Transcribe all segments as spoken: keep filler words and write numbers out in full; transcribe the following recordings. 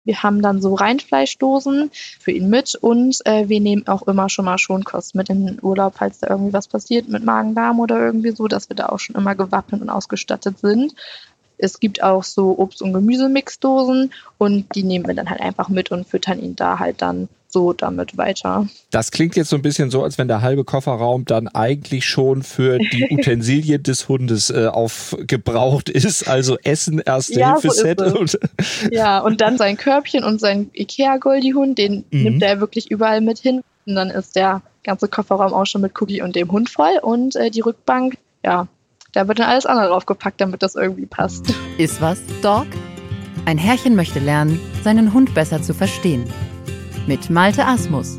Wir haben dann so Reinfleischdosen für ihn mit und äh, wir nehmen auch immer schon mal Schonkost mit in den Urlaub, falls da irgendwie was passiert mit Magen-Darm oder irgendwie so, dass wir da auch schon immer gewappnet und ausgestattet sind. Es gibt auch so Obst- und Gemüsemixdosen und die nehmen wir dann halt einfach mit und füttern ihn da halt dann so damit weiter. Das klingt jetzt so ein bisschen so, als wenn der halbe Kofferraum dann eigentlich schon für die Utensilien des Hundes äh, aufgebraucht ist. Also Essen, Erste-Hilfe-Set. Ja, so und ja, und dann sein Körbchen und sein Ikea-Goldie-Hund, den mhm. nimmt er wirklich überall mit hin. Und dann ist der ganze Kofferraum auch schon mit Cookie und dem Hund voll. Und äh, die Rückbank, ja, da wird dann alles andere draufgepackt, damit das irgendwie passt. Ist was, Dog? Ein Herrchen möchte lernen, seinen Hund besser zu verstehen. Mit Malte Asmus.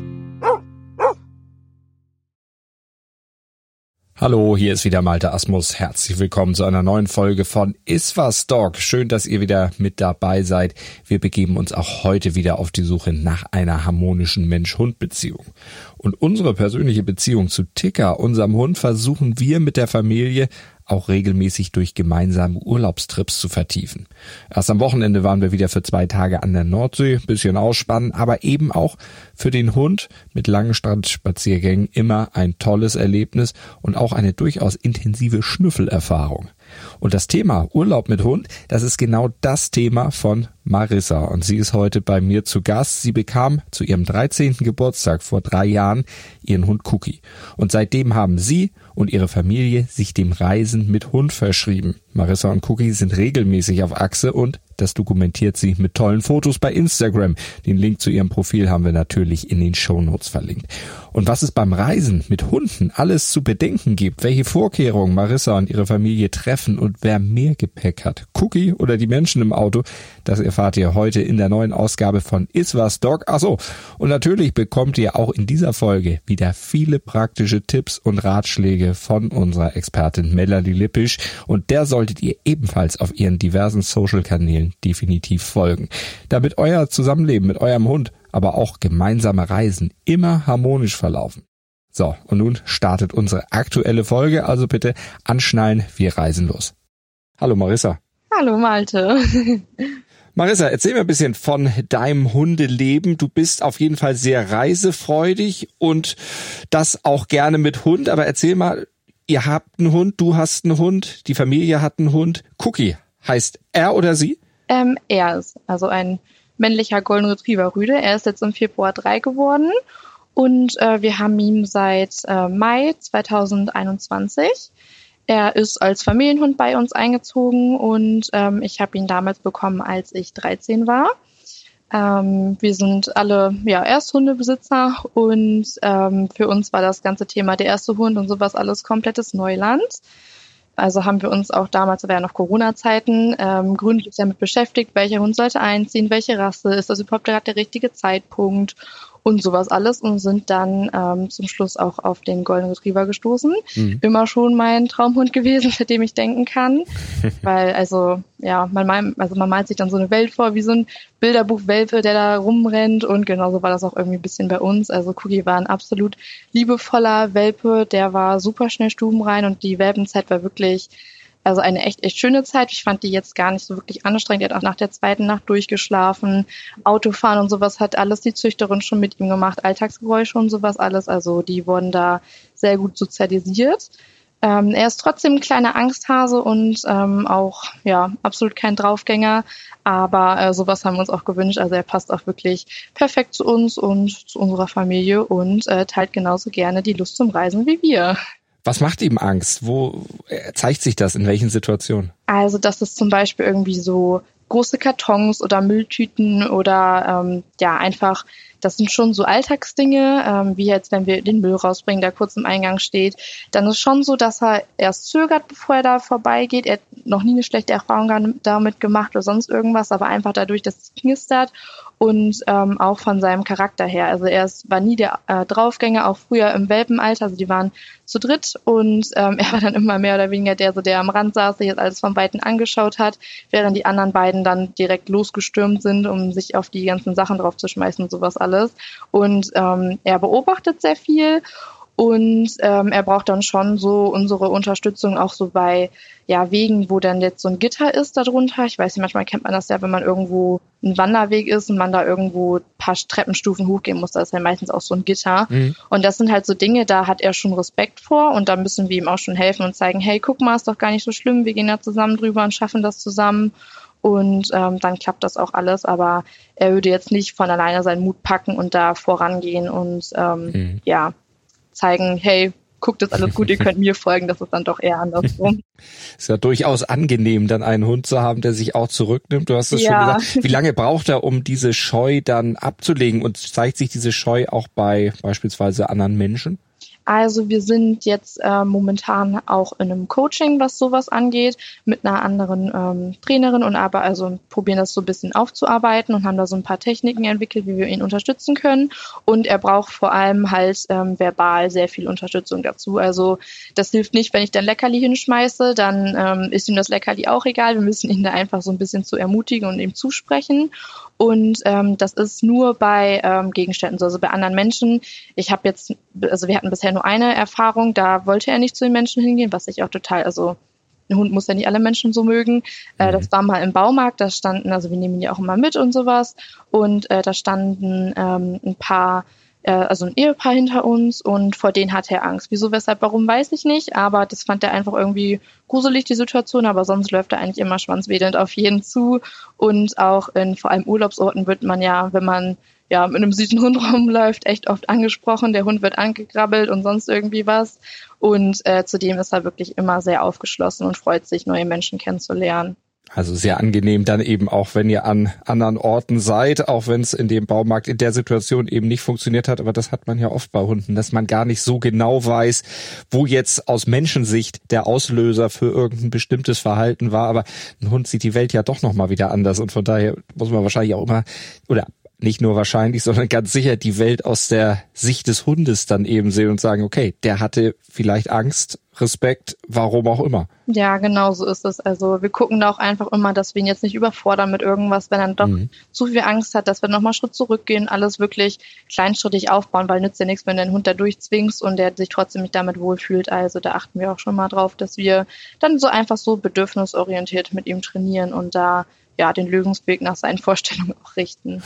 Hallo, hier ist wieder Malte Asmus. Herzlich willkommen zu einer neuen Folge von Ist was, Dog? Schön, dass ihr wieder mit dabei seid. Wir begeben uns auch heute wieder auf die Suche nach einer harmonischen Mensch-Hund-Beziehung. Und unsere persönliche Beziehung zu Ticker, unserem Hund, versuchen wir mit der Familie auch regelmäßig durch gemeinsame Urlaubstrips zu vertiefen. Erst am Wochenende waren wir wieder für zwei Tage an der Nordsee, bisschen ausspannen, aber eben auch für den Hund mit langen Strandspaziergängen immer ein tolles Erlebnis und auch eine durchaus intensive Schnüffelerfahrung. Und das Thema Urlaub mit Hund, das ist genau das Thema von Marissa und sie ist heute bei mir zu Gast. Sie bekam zu ihrem dreizehnten Geburtstag vor drei Jahren ihren Hund Cookie. Und seitdem haben sie und ihre Familie sich dem Reisen mit Hund verschrieben. Marissa und Cookie sind regelmäßig auf Achse und das dokumentiert sie mit tollen Fotos bei Instagram. Den Link zu ihrem Profil haben wir natürlich in den Shownotes verlinkt. Und was es beim Reisen mit Hunden alles zu bedenken gibt, welche Vorkehrungen Marissa und ihre Familie treffen und wer mehr Gepäck hat, Cookie oder die Menschen im Auto, das erfahrt ihr heute in der neuen Ausgabe von Ist was, Dog? Ach so, und natürlich bekommt ihr auch in dieser Folge wieder viele praktische Tipps und Ratschläge von unserer Expertin Melanie Lippisch und der solltet ihr ebenfalls auf ihren diversen Social-Kanälen definitiv folgen, damit euer Zusammenleben mit eurem Hund, aber auch gemeinsame Reisen immer harmonisch verlaufen. So, und nun startet unsere aktuelle Folge, also bitte anschnallen, wir reisen los. Hallo Marissa. Hallo Malte. Marissa, erzähl mir ein bisschen von deinem Hundeleben. Du bist auf jeden Fall sehr reisefreudig und das auch gerne mit Hund, aber erzähl mal, ihr habt einen Hund, du hast einen Hund, die Familie hat einen Hund. Cookie, heißt er oder sie? Ähm, er ist also ein männlicher Golden Retriever Rüde. Er ist jetzt im Februar drei geworden und äh, wir haben ihn seit äh, Mai zweitausendeinundzwanzig. Er ist als Familienhund bei uns eingezogen und ähm, ich habe ihn damals bekommen, als ich dreizehn war. Ähm, wir sind alle ja Ersthundebesitzer und ähm, für uns war das ganze Thema der erste Hund und sowas alles komplettes Neuland. Also haben wir uns auch damals, das war ja noch Corona-Zeiten, ähm, gründlich damit beschäftigt, welcher Hund sollte einziehen, welche Rasse, ist das überhaupt gerade der richtige Zeitpunkt und sowas alles und sind dann ähm, zum Schluss auch auf den Golden Retriever gestoßen. Mhm. Immer schon mein Traumhund gewesen, für den ich denken kann. Weil, also, ja, man, malt, also man malt sich dann so eine Welt vor, wie so ein Bilderbuch-Welpe, der da rumrennt und genauso war das auch irgendwie ein bisschen bei uns. Also Cookie war ein absolut liebevoller Welpe, der war super schnell stubenrein und die Welpenzeit war wirklich also eine echt, echt schöne Zeit. Ich fand die jetzt gar nicht so wirklich anstrengend. Er hat auch nach der zweiten Nacht durchgeschlafen. Autofahren und sowas hat alles die Züchterin schon mit ihm gemacht. Alltagsgeräusche und sowas alles. Also die wurden da sehr gut sozialisiert. Ähm, er ist trotzdem ein kleiner Angsthase und ähm, auch ja absolut kein Draufgänger. Aber äh, sowas haben wir uns auch gewünscht. Also er passt auch wirklich perfekt zu uns und zu unserer Familie und äh, teilt genauso gerne die Lust zum Reisen wie wir. Was macht ihm Angst? Wo zeigt sich das? In welchen Situationen? Also, dass es zum Beispiel irgendwie so große Kartons oder Mülltüten oder ähm, ja einfach, das sind schon so Alltagsdinge, ähm, wie jetzt, wenn wir den Müll rausbringen, der kurz im Eingang steht. Dann ist schon so, dass er erst zögert, bevor er da vorbeigeht. Er hat noch nie eine schlechte Erfahrung damit gemacht oder sonst irgendwas, aber einfach dadurch, dass es knistert und ähm, auch von seinem Charakter her. Also er ist, war nie der äh, Draufgänger, auch früher im Welpenalter, also die waren zu dritt und ähm, er war dann immer mehr oder weniger der, so der am Rand saß, der jetzt alles von Weitem angeschaut hat, während die anderen beiden dann direkt losgestürmt sind, um sich auf die ganzen Sachen drauf zu schmeißen und sowas alles. Und ähm, er beobachtet sehr viel Und ähm, er braucht dann schon so unsere Unterstützung auch so bei ja Wegen, wo dann jetzt so ein Gitter ist darunter. Ich weiß nicht, manchmal kennt man das ja, wenn man irgendwo ein Wanderweg ist und man da irgendwo ein paar Treppenstufen hochgehen muss. Da ist ja meistens auch so ein Gitter. Mhm. Und das sind halt so Dinge, da hat er schon Respekt vor und da müssen wir ihm auch schon helfen und zeigen, hey, guck mal, ist doch gar nicht so schlimm. Wir gehen da zusammen drüber und schaffen das zusammen. Und ähm, dann klappt das auch alles. Aber er würde jetzt nicht von alleine seinen Mut packen und da vorangehen und ähm, mhm. ja, zeigen, hey, guckt, ist alles gut, ihr könnt mir folgen, das ist dann doch eher andersrum. Ist ja durchaus angenehm, dann einen Hund zu haben, der sich auch zurücknimmt. Du hast es ja schon gesagt. Wie lange braucht er, um diese Scheu dann abzulegen? Und zeigt sich diese Scheu auch bei beispielsweise anderen Menschen? Also wir sind jetzt äh, momentan auch in einem Coaching, was sowas angeht, mit einer anderen ähm, Trainerin und aber also probieren das so ein bisschen aufzuarbeiten und haben da so ein paar Techniken entwickelt, wie wir ihn unterstützen können. Und er braucht vor allem halt ähm, verbal sehr viel Unterstützung dazu. Also das hilft nicht, wenn ich dann Leckerli hinschmeiße, dann ähm, ist ihm das Leckerli auch egal. Wir müssen ihn da einfach so ein bisschen zu ermutigen und ihm zusprechen. Und ähm, das ist nur bei ähm, Gegenständen so, also bei anderen Menschen. Ich habe jetzt, also wir hatten bisher nur eine Erfahrung, da wollte er nicht zu den Menschen hingehen, was ich auch total, also ein Hund muss ja nicht alle Menschen so mögen. Mhm. Äh, das war mal im Baumarkt, da standen, also wir nehmen ihn ja auch immer mit und sowas. Und äh, da standen ähm, ein paar, äh, also ein Ehepaar hinter uns und vor denen hatte er Angst. Wieso, weshalb, warum, weiß ich nicht, aber das fand er einfach irgendwie gruselig, die Situation, aber sonst läuft er eigentlich immer schwanzwedelnd auf jeden zu. Und auch in vor allem Urlaubsorten wird man ja, wenn man ja mit einem süßen Hund rumläuft, echt oft angesprochen. Der Hund wird angegrabbelt und sonst irgendwie was. Und äh, zudem ist er wirklich immer sehr aufgeschlossen und freut sich, neue Menschen kennenzulernen. Also sehr angenehm dann eben auch, wenn ihr an anderen Orten seid, auch wenn es in dem Baumarkt in der Situation eben nicht funktioniert hat. Aber das hat man ja oft bei Hunden, dass man gar nicht so genau weiß, wo jetzt aus Menschensicht der Auslöser für irgendein bestimmtes Verhalten war. Aber ein Hund sieht die Welt ja doch nochmal wieder anders. Und von daher muss man wahrscheinlich auch immer, oder nicht nur wahrscheinlich, sondern ganz sicher die Welt aus der Sicht des Hundes dann eben sehen und sagen, okay, der hatte vielleicht Angst, Respekt, warum auch immer. Ja, genau so ist es. Also wir gucken da auch einfach immer, dass wir ihn jetzt nicht überfordern mit irgendwas, wenn er doch mhm. zu viel Angst hat, dass wir nochmal einen Schritt zurückgehen, alles wirklich kleinschrittig aufbauen, weil nützt ja nichts, wenn du den Hund da durchzwingst und der sich trotzdem nicht damit wohlfühlt. Also da achten wir auch schon mal drauf, dass wir dann so einfach so bedürfnisorientiert mit ihm trainieren und da ja den Lösungsweg nach seinen Vorstellungen auch richten.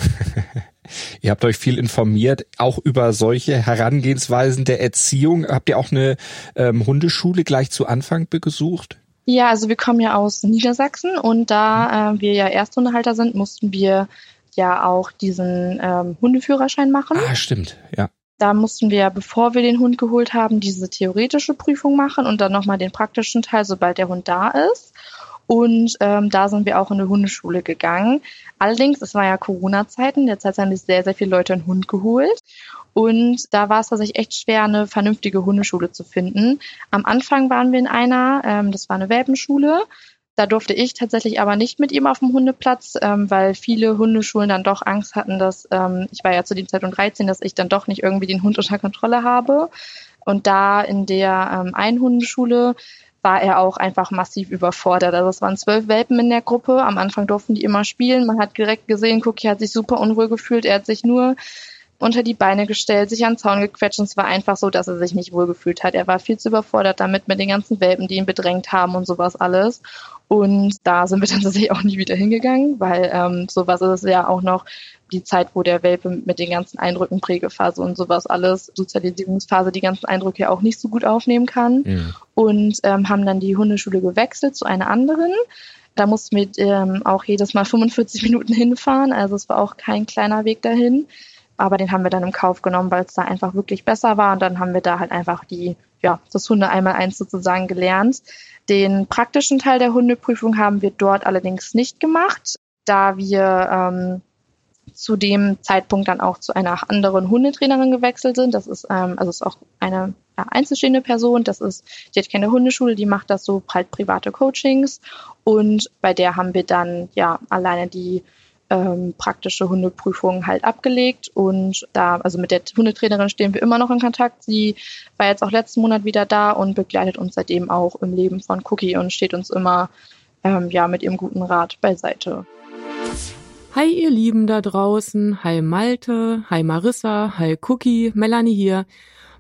Ihr habt euch viel informiert, auch über solche Herangehensweisen der Erziehung. Habt ihr auch eine ähm, Hundeschule gleich zu Anfang besucht? Ja, also wir kommen ja aus Niedersachsen und da äh, wir ja Ersthundehalter sind, mussten wir ja auch diesen ähm, Hundeführerschein machen. Ah, stimmt, ja. Da mussten wir, bevor wir den Hund geholt haben, diese theoretische Prüfung machen und dann nochmal den praktischen Teil, sobald der Hund da ist. Und ähm, da sind wir auch in eine Hundeschule gegangen. Allerdings, es war ja Corona-Zeiten, derzeit haben sich sehr, sehr viele Leute einen Hund geholt. Und da war es tatsächlich echt schwer, eine vernünftige Hundeschule zu finden. Am Anfang waren wir in einer, ähm, das war eine Welpenschule. Da durfte ich tatsächlich aber nicht mit ihm auf dem Hundeplatz, ähm, weil viele Hundeschulen dann doch Angst hatten, dass, ähm, ich war ja zu dem Zeitpunkt dreizehn, dass ich dann doch nicht irgendwie den Hund unter Kontrolle habe. Und da in der ähm, Einhundeschule war er auch einfach massiv überfordert. Also es waren zwölf Welpen in der Gruppe. Am Anfang durften die immer spielen. Man hat direkt gesehen, Cookie hat sich super unwohl gefühlt. Er hat sich nur unter die Beine gestellt, sich an den Zaun gequetscht. Und es war einfach so, dass er sich nicht wohl gefühlt hat. Er war viel zu überfordert damit, mit den ganzen Welpen, die ihn bedrängt haben und sowas alles. Und da sind wir dann tatsächlich auch nie wieder hingegangen, weil ähm, sowas ist ja auch noch die Zeit, wo der Welpe mit den ganzen Eindrücken, Prägephase und sowas alles, Sozialisierungsphase, die ganzen Eindrücke ja auch nicht so gut aufnehmen kann. Mhm. Und ähm, haben dann die Hundeschule gewechselt zu einer anderen. Da mussten wir ähm, auch jedes Mal fünfundvierzig Minuten hinfahren. Also es war auch kein kleiner Weg dahin. Aber den haben wir dann im Kauf genommen, weil es da einfach wirklich besser war. Und dann haben wir da halt einfach die, ja, das Hunde einmal eins sozusagen gelernt. Den praktischen Teil der Hundeprüfung haben wir dort allerdings nicht gemacht, da wir ähm, zu dem Zeitpunkt dann auch zu einer anderen Hundetrainerin gewechselt sind. Das ist ähm, also ist auch eine ja, einzelstehende Person. Das ist, die hat keine Hundeschule, die macht das so halt private Coachings. Und bei der haben wir dann ja alleine die ähm, praktische Hundeprüfung halt abgelegt. Und da, also mit der Hundetrainerin stehen wir immer noch in Kontakt. Sie war jetzt auch letzten Monat wieder da und begleitet uns seitdem auch im Leben von Cookie und steht uns immer ähm, ja mit ihrem guten Rat beiseite. Hi ihr Lieben da draußen, hi Malte, hi Marissa, hi Cookie, Melanie hier.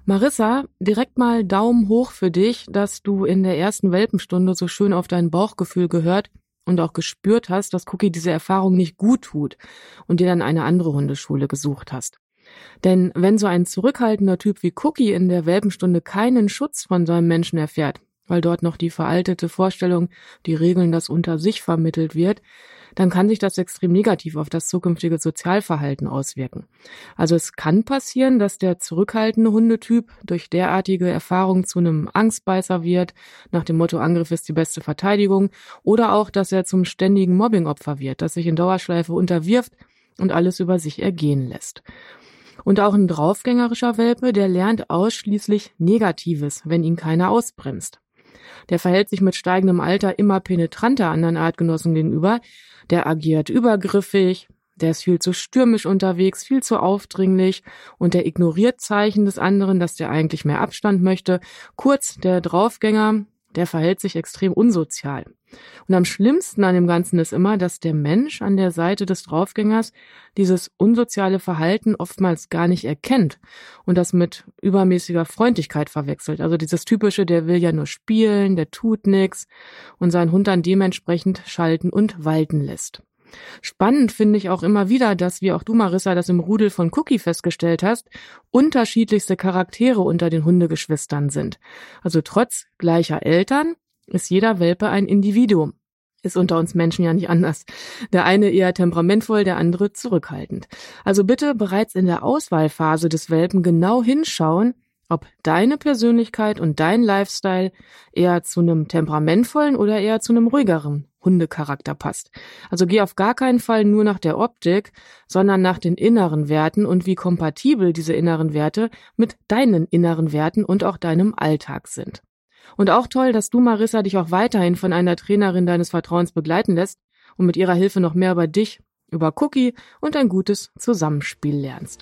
Marissa, direkt mal Daumen hoch für dich, dass du in der ersten Welpenstunde so schön auf dein Bauchgefühl gehört und auch gespürt hast, dass Cookie diese Erfahrung nicht gut tut und dir dann eine andere Hundeschule gesucht hast. Denn wenn so ein zurückhaltender Typ wie Cookie in der Welpenstunde keinen Schutz von seinem Menschen erfährt, weil dort noch die veraltete Vorstellung, die Regeln, das unter sich vermittelt wird, dann kann sich das extrem negativ auf das zukünftige Sozialverhalten auswirken. Also es kann passieren, dass der zurückhaltende Hundetyp durch derartige Erfahrungen zu einem Angstbeißer wird, nach dem Motto Angriff ist die beste Verteidigung, oder auch, dass er zum ständigen Mobbingopfer wird, das sich in Dauerschleife unterwirft und alles über sich ergehen lässt. Und auch ein draufgängerischer Welpe, der lernt ausschließlich Negatives, wenn ihn keiner ausbremst. Der verhält sich mit steigendem Alter immer penetranter anderen Artgenossen gegenüber, der agiert übergriffig, der ist viel zu stürmisch unterwegs, viel zu aufdringlich und der ignoriert Zeichen des anderen, dass der eigentlich mehr Abstand möchte. Kurz, der Draufgänger, der verhält sich extrem unsozial. Und am schlimmsten an dem Ganzen ist immer, dass der Mensch an der Seite des Draufgängers dieses unsoziale Verhalten oftmals gar nicht erkennt und das mit übermäßiger Freundlichkeit verwechselt. Also dieses typische, der will ja nur spielen, der tut nichts und seinen Hund dann dementsprechend schalten und walten lässt. Spannend finde ich auch immer wieder, dass, wie auch du, Marissa, das im Rudel von Cookie festgestellt hast, unterschiedlichste Charaktere unter den Hundegeschwistern sind. Also trotz gleicher Eltern ist jeder Welpe ein Individuum. Ist unter uns Menschen ja nicht anders. Der eine eher temperamentvoll, der andere zurückhaltend. Also bitte bereits in der Auswahlphase des Welpen genau hinschauen, ob deine Persönlichkeit und dein Lifestyle eher zu einem temperamentvollen oder eher zu einem ruhigeren Hundecharakter passt. Also geh auf gar keinen Fall nur nach der Optik, sondern nach den inneren Werten und wie kompatibel diese inneren Werte mit deinen inneren Werten und auch deinem Alltag sind. Und auch toll, dass du, Marissa, dich auch weiterhin von einer Trainerin deines Vertrauens begleiten lässt und mit ihrer Hilfe noch mehr über dich, über Cookie und ein gutes Zusammenspiel lernst.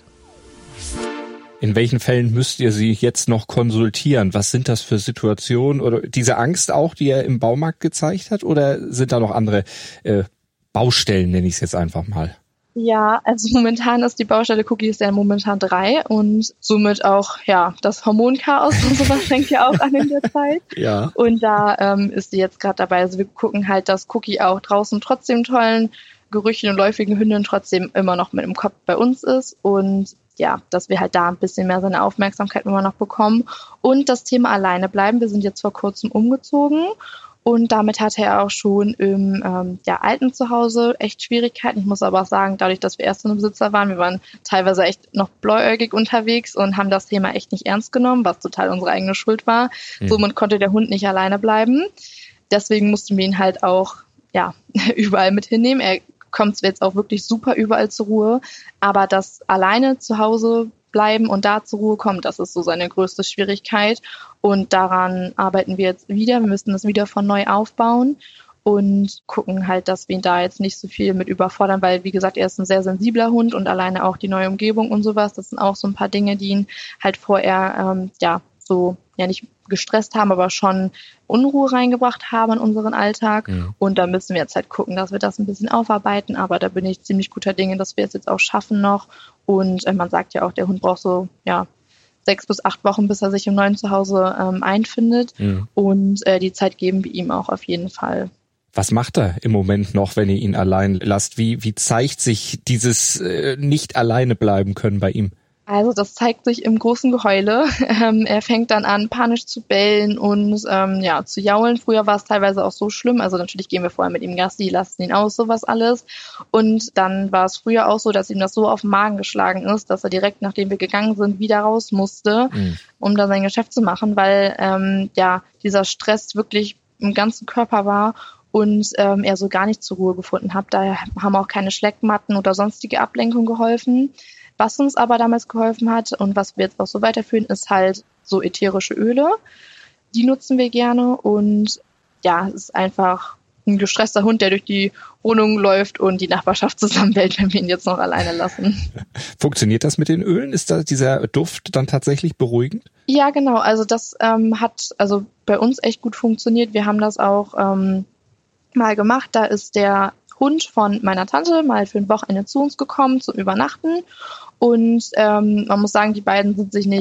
In welchen Fällen müsst ihr sie jetzt noch konsultieren? Was sind das für Situationen? Oder diese Angst auch, die er im Baumarkt gezeigt hat? Oder sind da noch andere äh, Baustellen, nenne ich es jetzt einfach mal? Ja, also momentan ist die Baustelle Cookie ist ja momentan drei und somit auch, ja, das Hormonchaos und sowas fängt ja auch an in der Zeit. Ja. Und da ähm, ist sie jetzt gerade dabei. Also wir gucken halt, dass Cookie auch draußen trotzdem tollen Gerüchen und läufigen Hündinnen trotzdem immer noch mit im Kopf bei uns ist und ja, dass wir halt da ein bisschen mehr seine Aufmerksamkeit immer noch bekommen. Und das Thema alleine bleiben. Wir sind jetzt vor kurzem umgezogen und damit hatte er auch schon im ähm, ja, alten Zuhause echt Schwierigkeiten. Ich muss aber auch sagen, dadurch, dass wir erst in einem Besitzer waren, wir waren teilweise echt noch bläuäugig unterwegs und haben das Thema echt nicht ernst genommen, was total unsere eigene Schuld war. Mhm. Somit konnte der Hund nicht alleine bleiben. Deswegen mussten wir ihn halt auch ja überall mit hinnehmen. Er kommt jetzt auch wirklich super überall zur Ruhe, aber das alleine zu Hause bleiben und da zur Ruhe kommen, das ist so seine größte Schwierigkeit und daran arbeiten wir jetzt wieder. Wir müssen das wieder von neu aufbauen und gucken halt, dass wir ihn da jetzt nicht so viel mit überfordern, weil, wie gesagt, er ist ein sehr sensibler Hund und alleine auch die neue Umgebung und sowas, das sind auch so ein paar Dinge, die ihn halt vorher, ähm, ja, so, ja, nicht gestresst haben, aber schon Unruhe reingebracht haben in unseren Alltag. Ja. Und da müssen wir jetzt halt gucken, dass wir das ein bisschen aufarbeiten. Aber da bin ich ziemlich guter Dinge, dass wir es jetzt auch schaffen noch. Und äh, man sagt ja auch, der Hund braucht so, ja, sechs bis acht Wochen, bis er sich im neuen Zuhause ähm, einfindet. Ja. Und äh, die Zeit geben wir ihm auch auf jeden Fall. Was macht er im Moment noch, wenn ihr ihn allein lasst? Wie, wie zeigt sich dieses äh, nicht alleine bleiben können bei ihm? Also das zeigt sich im großen Geheule. Ähm, er fängt dann an, panisch zu bellen und ähm, ja zu jaulen. Früher war es teilweise auch so schlimm. Also natürlich gehen wir vorher mit ihm Gassi, lassen ihn aus, sowas alles. Und dann war es früher auch so, dass ihm das so auf den Magen geschlagen ist, dass er direkt, nachdem wir gegangen sind, wieder raus musste, mhm. um da sein Geschäft zu machen, weil ähm, ja dieser Stress wirklich im ganzen Körper war. Und ähm, er so gar nicht zur Ruhe gefunden hat. Da haben auch keine Schleckmatten oder sonstige Ablenkung geholfen. Was uns aber damals geholfen hat und was wir jetzt auch so weiterführen, ist halt so ätherische Öle. Die nutzen wir gerne und ja, es ist einfach ein gestresster Hund, der durch die Wohnung läuft und die Nachbarschaft zusammenbellt, wenn wir ihn jetzt noch alleine lassen. Funktioniert das mit den Ölen? Ist da dieser Duft dann tatsächlich beruhigend? Ja, genau. Also das ähm, hat also bei uns echt gut funktioniert. Wir haben das auch ähm, mal gemacht. Da ist der Hund von meiner Tante mal für ein Wochenende zu uns gekommen zum Übernachten und ähm, man muss sagen, die beiden sind sich nicht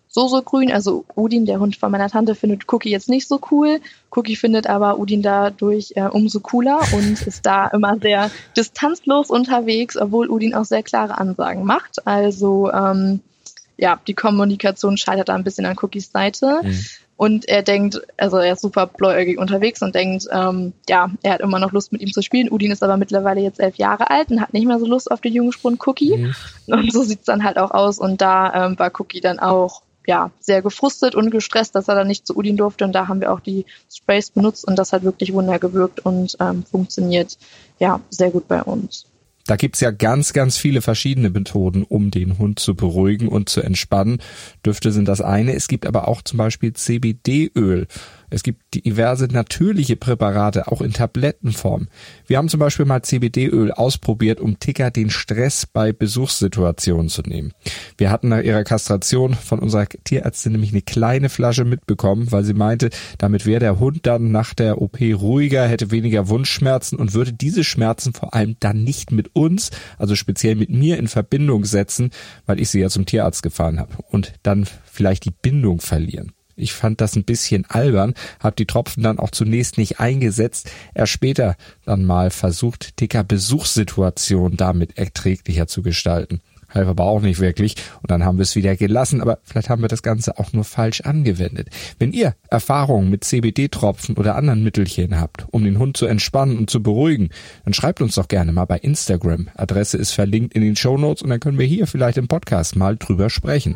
so, so grün. Also Udin, der Hund von meiner Tante, findet Cookie jetzt nicht so cool. Cookie findet aber Udin dadurch äh, umso cooler und ist da immer sehr distanzlos unterwegs, obwohl Udin auch sehr klare Ansagen macht. Also ähm, ja, die Kommunikation scheitert da ein bisschen an Cookies Seite. Mhm. Und er denkt, also er ist super bläuäugig unterwegs und denkt, ähm, ja, er hat immer noch Lust mit ihm zu spielen. Udin ist aber mittlerweile jetzt elf Jahre alt und hat nicht mehr so Lust auf den Jungspund Cookie. Mhm. Und so sieht's dann halt auch aus. Und da ähm, war Cookie dann auch ja sehr gefrustet und gestresst, dass er dann nicht zu Udin durfte. Und da haben wir auch die Sprays benutzt und das hat wirklich Wunder gewirkt und ähm, funktioniert ja sehr gut bei uns. Da gibt's ja ganz, ganz viele verschiedene Methoden, um den Hund zu beruhigen und zu entspannen. Düfte sind das eine. Es gibt aber auch zum Beispiel C B D-Öl. Es gibt diverse natürliche Präparate, auch in Tablettenform. Wir haben zum Beispiel mal C B D-Öl ausprobiert, um Ticker den Stress bei Besuchssituationen zu nehmen. Wir hatten nach ihrer Kastration von unserer Tierärztin nämlich eine kleine Flasche mitbekommen, weil sie meinte, damit wäre der Hund dann nach der O P ruhiger, hätte weniger Wundschmerzen und würde diese Schmerzen vor allem dann nicht mit uns, also speziell mit mir, in Verbindung setzen, weil ich sie ja zum Tierarzt gefahren habe und dann vielleicht die Bindung verlieren. Ich fand das ein bisschen albern, habe die Tropfen dann auch zunächst nicht eingesetzt, erst später dann mal versucht, Ticker Besuchssituationen damit erträglicher zu gestalten. Half aber auch nicht wirklich und dann haben wir es wieder gelassen, aber vielleicht haben wir das Ganze auch nur falsch angewendet. Wenn ihr Erfahrungen mit C B D-Tropfen oder anderen Mittelchen habt, um den Hund zu entspannen und zu beruhigen, dann schreibt uns doch gerne mal bei Instagram. Adresse ist verlinkt in den Shownotes und dann können wir hier vielleicht im Podcast mal drüber sprechen.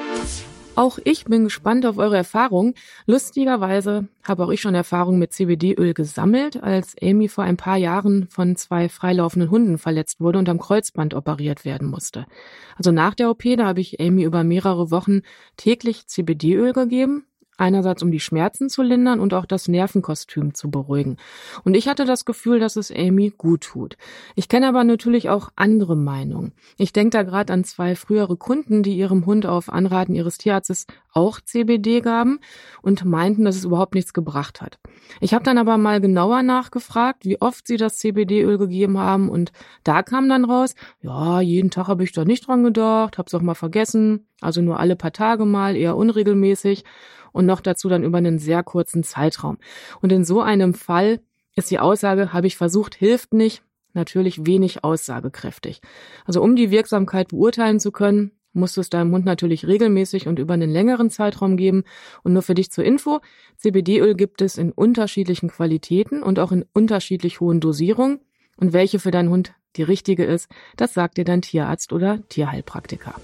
Auch ich bin gespannt auf eure Erfahrungen. Lustigerweise habe auch ich schon Erfahrungen mit C B D-Öl gesammelt, als Amy vor ein paar Jahren von zwei freilaufenden Hunden verletzt wurde und am Kreuzband operiert werden musste. Also nach der O P, da habe ich Amy über mehrere Wochen täglich C B D-Öl gegeben. Einerseits, um die Schmerzen zu lindern und auch das Nervenkostüm zu beruhigen. Und ich hatte das Gefühl, dass es Amy gut tut. Ich kenne aber natürlich auch andere Meinungen. Ich denke da gerade an zwei frühere Kunden, die ihrem Hund auf Anraten ihres Tierarztes auch C B D gaben und meinten, dass es überhaupt nichts gebracht hat. Ich habe dann aber mal genauer nachgefragt, wie oft sie das C B D-Öl gegeben haben und da kam dann raus, ja, jeden Tag habe ich da nicht dran gedacht, habe es auch mal vergessen, also nur alle paar Tage mal, eher unregelmäßig. Und noch dazu dann über einen sehr kurzen Zeitraum. Und in so einem Fall ist die Aussage, habe ich versucht, hilft nicht, natürlich wenig aussagekräftig. Also um die Wirksamkeit beurteilen zu können, musst du es deinem Hund natürlich regelmäßig und über einen längeren Zeitraum geben. Und nur für dich zur Info, C B D-Öl gibt es in unterschiedlichen Qualitäten und auch in unterschiedlich hohen Dosierungen. Und welche für deinen Hund die richtige ist, das sagt dir dein Tierarzt oder Tierheilpraktiker.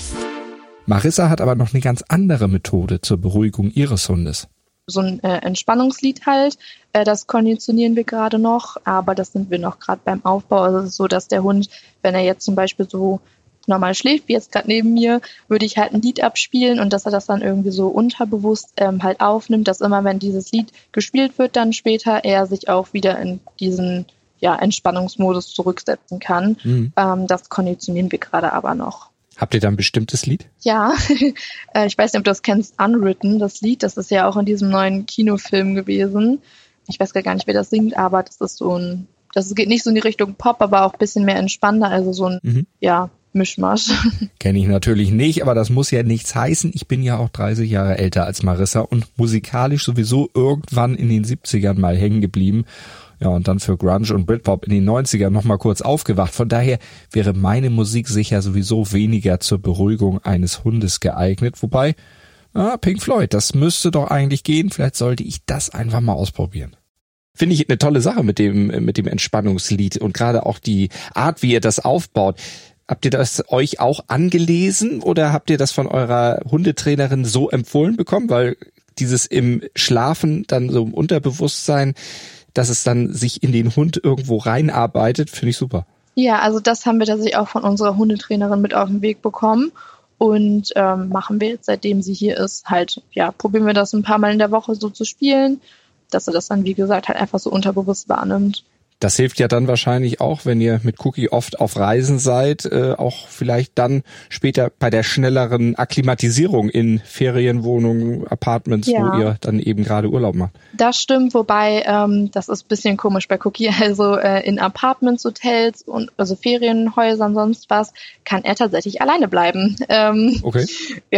Marissa hat aber noch eine ganz andere Methode zur Beruhigung ihres Hundes. So ein äh, Entspannungslied halt, äh, das konditionieren wir gerade noch, aber das sind wir noch gerade beim Aufbau. Also es ist so, dass der Hund, wenn er jetzt zum Beispiel so normal schläft, wie jetzt gerade neben mir, würde ich halt ein Lied abspielen und dass er das dann irgendwie so unterbewusst ähm, halt aufnimmt, dass immer, wenn dieses Lied gespielt wird, dann später er sich auch wieder in diesen ja, Entspannungsmodus zurücksetzen kann. Mhm. Ähm, das konditionieren wir gerade aber noch. Habt ihr da ein bestimmtes Lied? Ja, ich weiß nicht, ob du das kennst, Unwritten, das Lied, das ist ja auch in diesem neuen Kinofilm gewesen. Ich weiß gar nicht, wer das singt, aber das ist so ein, das geht nicht so in die Richtung Pop, aber auch ein bisschen mehr entspannter, also so ein, mhm. ja, Mischmasch. Kenne ich natürlich nicht, aber das muss ja nichts heißen. Ich bin ja auch dreißig Jahre älter als Marissa und musikalisch sowieso irgendwann in den siebzigern mal hängen geblieben. Ja, und dann für Grunge und Britpop in den neunzigern nochmal kurz aufgewacht. Von daher wäre meine Musik sicher sowieso weniger zur Beruhigung eines Hundes geeignet. Wobei, ah, Pink Floyd, das müsste doch eigentlich gehen. Vielleicht sollte ich das einfach mal ausprobieren. Finde ich eine tolle Sache mit dem, mit dem Entspannungslied und gerade auch die Art, wie ihr das aufbaut. Habt ihr das euch auch angelesen oder habt ihr das von eurer Hundetrainerin so empfohlen bekommen? Weil dieses im Schlafen, dann so im Unterbewusstsein, dass es dann sich in den Hund irgendwo reinarbeitet, finde ich super. Ja, also das haben wir tatsächlich auch von unserer Hundetrainerin mit auf den Weg bekommen und ähm, machen wir jetzt, seitdem sie hier ist, halt, ja, probieren wir das ein paar Mal in der Woche so zu spielen, dass er das dann, wie gesagt, halt einfach so unterbewusst wahrnimmt. Das hilft ja dann wahrscheinlich auch, wenn ihr mit Cookie oft auf Reisen seid, äh, auch vielleicht dann später bei der schnelleren Akklimatisierung in Ferienwohnungen, Apartments, ja, wo ihr dann eben gerade Urlaub macht. Das stimmt, wobei ähm, das ist ein bisschen komisch bei Cookie. Also äh, in Apartments, Hotels und also Ferienhäusern, sonst was, kann er tatsächlich alleine bleiben. Ähm, okay. Ja.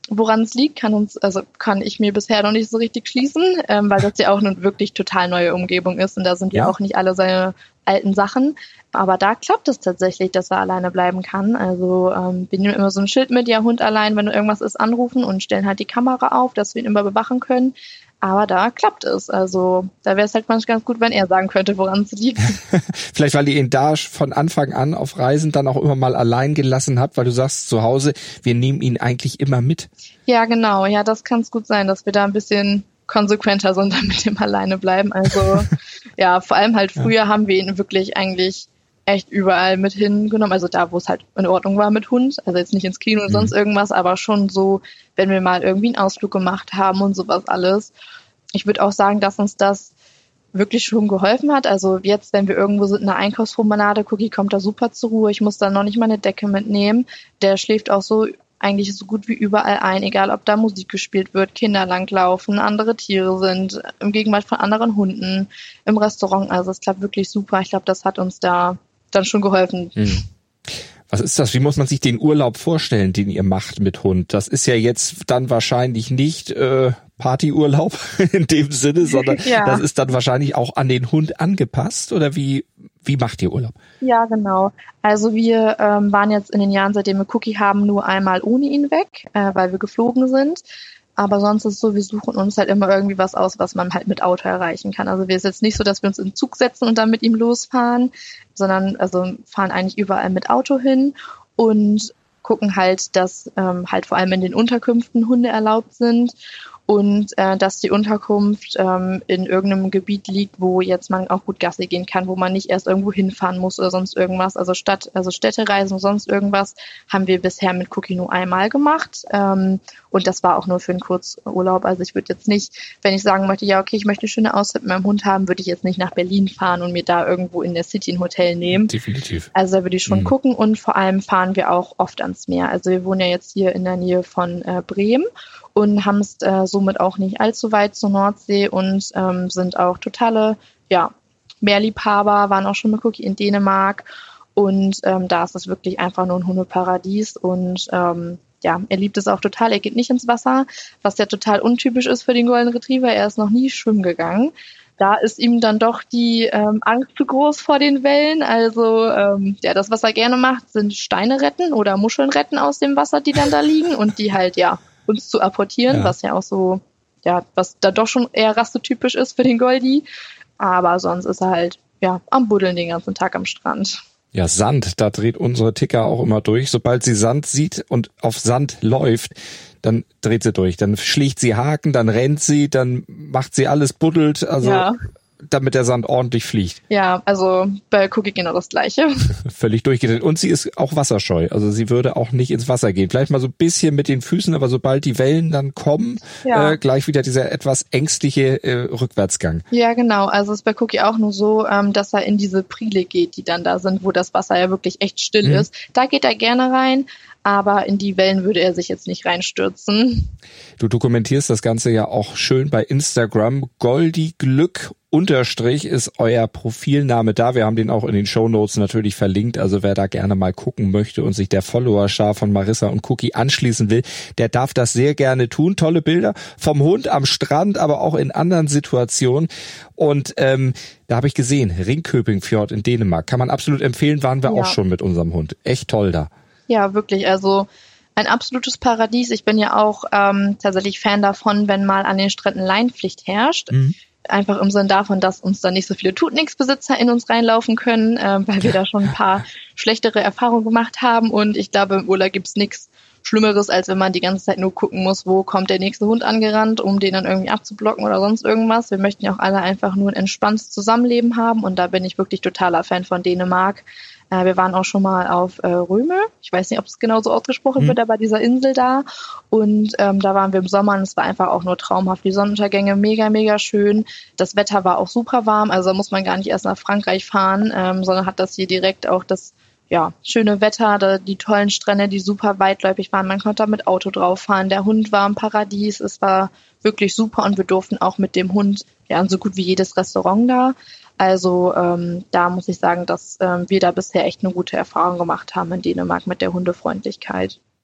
woran es liegt, kann uns, also kann ich mir bisher noch nicht so richtig schließen, ähm, weil das ja auch eine wirklich total neue Umgebung ist und da sind ja, ja auch nicht alle seine alten Sachen. Aber da klappt es tatsächlich, dass er alleine bleiben kann. Also ähm, wir nehmen immer so ein Schild mit, ja, Hund allein, wenn irgendwas ist, anrufen und stellen halt die Kamera auf, dass wir ihn immer bewachen können. Aber da klappt es. Also da wäre es halt manchmal ganz gut, wenn er sagen könnte, woran es liegt. Vielleicht, weil ihr ihn da von Anfang an auf Reisen dann auch immer mal allein gelassen habt, weil du sagst zu Hause, wir nehmen ihn eigentlich immer mit. Ja, genau. Ja, das kann es gut sein, dass wir da ein bisschen konsequenter sind, damit dem alleine bleiben. Also ja, vor allem halt früher ja. haben wir ihn wirklich eigentlich echt überall mit hingenommen, also da, wo es halt in Ordnung war mit Hund, also jetzt nicht ins Kino oder mhm. sonst irgendwas, aber schon so, wenn wir mal irgendwie einen Ausflug gemacht haben und sowas alles. Ich würde auch sagen, dass uns das wirklich schon geholfen hat, also jetzt, wenn wir irgendwo sind in einer Einkaufspromenade, Cookie kommt da super zur Ruhe, ich muss da noch nicht mal eine Decke mitnehmen, der schläft auch so eigentlich so gut wie überall ein, egal ob da Musik gespielt wird, Kinder langlaufen, andere Tiere sind, im Gegenwart von anderen Hunden, im Restaurant, also es klappt wirklich super, ich glaube, das hat uns da dann schon geholfen. Hm. Was ist das? Wie muss man sich den Urlaub vorstellen, den ihr macht mit Hund? Das ist ja jetzt dann wahrscheinlich nicht äh, Partyurlaub in dem Sinne, sondern ja. das ist dann wahrscheinlich auch an den Hund angepasst, oder wie wie macht ihr Urlaub? Ja, genau. Also wir ähm, waren jetzt in den Jahren, seitdem wir Cookie haben, nur einmal ohne ihn weg, äh, weil wir geflogen sind. Aber sonst ist es so, wir suchen uns halt immer irgendwie was aus, was man halt mit Auto erreichen kann. Also wir ist jetzt nicht so, dass wir uns in den Zug setzen und dann mit ihm losfahren, sondern also fahren eigentlich überall mit Auto hin und gucken halt, dass ähm, halt vor allem in den Unterkünften Hunde erlaubt sind und äh, dass die Unterkunft ähm, in irgendeinem Gebiet liegt, wo jetzt man auch gut Gassi gehen kann, wo man nicht erst irgendwo hinfahren muss oder sonst irgendwas. Also Stadt, also Städtereisen und sonst irgendwas haben wir bisher mit Cookie nur einmal gemacht. Ähm, und das war auch nur für einen Kurzurlaub. Also ich würde jetzt nicht, wenn ich sagen möchte, ja okay, ich möchte eine schöne Auszeit mit meinem Hund haben, würde ich jetzt nicht nach Berlin fahren und mir da irgendwo in der City ein Hotel nehmen. Definitiv. Also da würde ich schon mhm. gucken und vor allem fahren wir auch oft ans Meer. Also wir wohnen ja jetzt hier in der Nähe von äh, Bremen und haben es äh, somit auch nicht allzu weit zur Nordsee und ähm, sind auch totale ja, Meerliebhaber, waren auch schon mit Cookie in Dänemark und ähm, da ist es wirklich einfach nur ein Hundeparadies und ähm, ja, er liebt es auch total, er geht nicht ins Wasser, was ja total untypisch ist für den Golden Retriever, er ist noch nie schwimmen gegangen. Da ist ihm dann doch die ähm, Angst zu groß vor den Wellen. Also ähm, ja, das, was er gerne macht, sind Steine retten oder Muscheln retten aus dem Wasser, die dann da liegen und die halt, ja, uns zu apportieren, ja. was ja auch so, ja, was da doch schon eher rassetypisch ist für den Goldi. Aber sonst ist er halt, ja, am Buddeln den ganzen Tag am Strand. Ja, Sand, da dreht unsere Ticker auch immer durch. Sobald sie Sand sieht und auf Sand läuft, dann dreht sie durch. Dann schlägt sie Haken, dann rennt sie, dann macht sie alles, buddelt, also ja. damit der Sand ordentlich fliegt. Ja, also bei Cookie genau das Gleiche. Völlig durchgedreht. Und sie ist auch wasserscheu. Also sie würde auch nicht ins Wasser gehen. Vielleicht mal so ein bisschen mit den Füßen, aber sobald die Wellen dann kommen, ja. äh, gleich wieder dieser etwas ängstliche äh, Rückwärtsgang. Ja, genau. Also es ist bei Cookie auch nur so, ähm, dass er in diese Priele geht, die dann da sind, wo das Wasser ja wirklich echt still mhm. ist. Da geht er gerne rein. Aber in die Wellen würde er sich jetzt nicht reinstürzen. Du dokumentierst das Ganze ja auch schön bei Instagram. Goldi Glück Unterstrich ist euer Profilname da. Wir haben den auch in den Shownotes natürlich verlinkt. Also wer da gerne mal gucken möchte und sich der Followerschar von Marissa und Cookie anschließen will, der darf das sehr gerne tun. Tolle Bilder vom Hund am Strand, aber auch in anderen Situationen. Und ähm, da habe ich gesehen, Ringköpingfjord in Dänemark. Kann man absolut empfehlen, waren wir ja. auch schon mit unserem Hund. Echt toll da. Ja, wirklich. Also ein absolutes Paradies. Ich bin ja auch ähm, tatsächlich Fan davon, wenn mal an den Stränden Leinpflicht herrscht. Mhm. Einfach im Sinn davon, dass uns da nicht so viele Tut-Nix-Besitzer in uns reinlaufen können, äh, weil wir da schon ein paar schlechtere Erfahrungen gemacht haben. Und ich glaube, im Urlaub gibt's nichts Schlimmeres, als wenn man die ganze Zeit nur gucken muss, wo kommt der nächste Hund angerannt, um den dann irgendwie abzublocken oder sonst irgendwas. Wir möchten ja auch alle einfach nur ein entspanntes Zusammenleben haben. Und da bin ich wirklich totaler Fan von Dänemark. Wir waren auch schon mal auf äh, Röme. Ich weiß nicht, ob es genau so ausgesprochen mhm. wird, aber dieser Insel da. Und ähm, da waren wir im Sommer und es war einfach auch nur traumhaft. Die Sonnenuntergänge mega, mega schön. Das Wetter war auch super warm. Also da muss man gar nicht erst nach Frankreich fahren, ähm, sondern hat das hier direkt auch das ja schöne Wetter, da, die tollen Strände, die super weitläufig waren. Man konnte da mit Auto drauf fahren. Der Hund war im Paradies. Es war wirklich super und wir durften auch mit dem Hund ja in so gut wie jedes Restaurant da. Also ähm, da muss ich sagen, dass ähm, wir da bisher echt eine gute Erfahrung gemacht haben in Dänemark mit der Hundefreundlichkeit.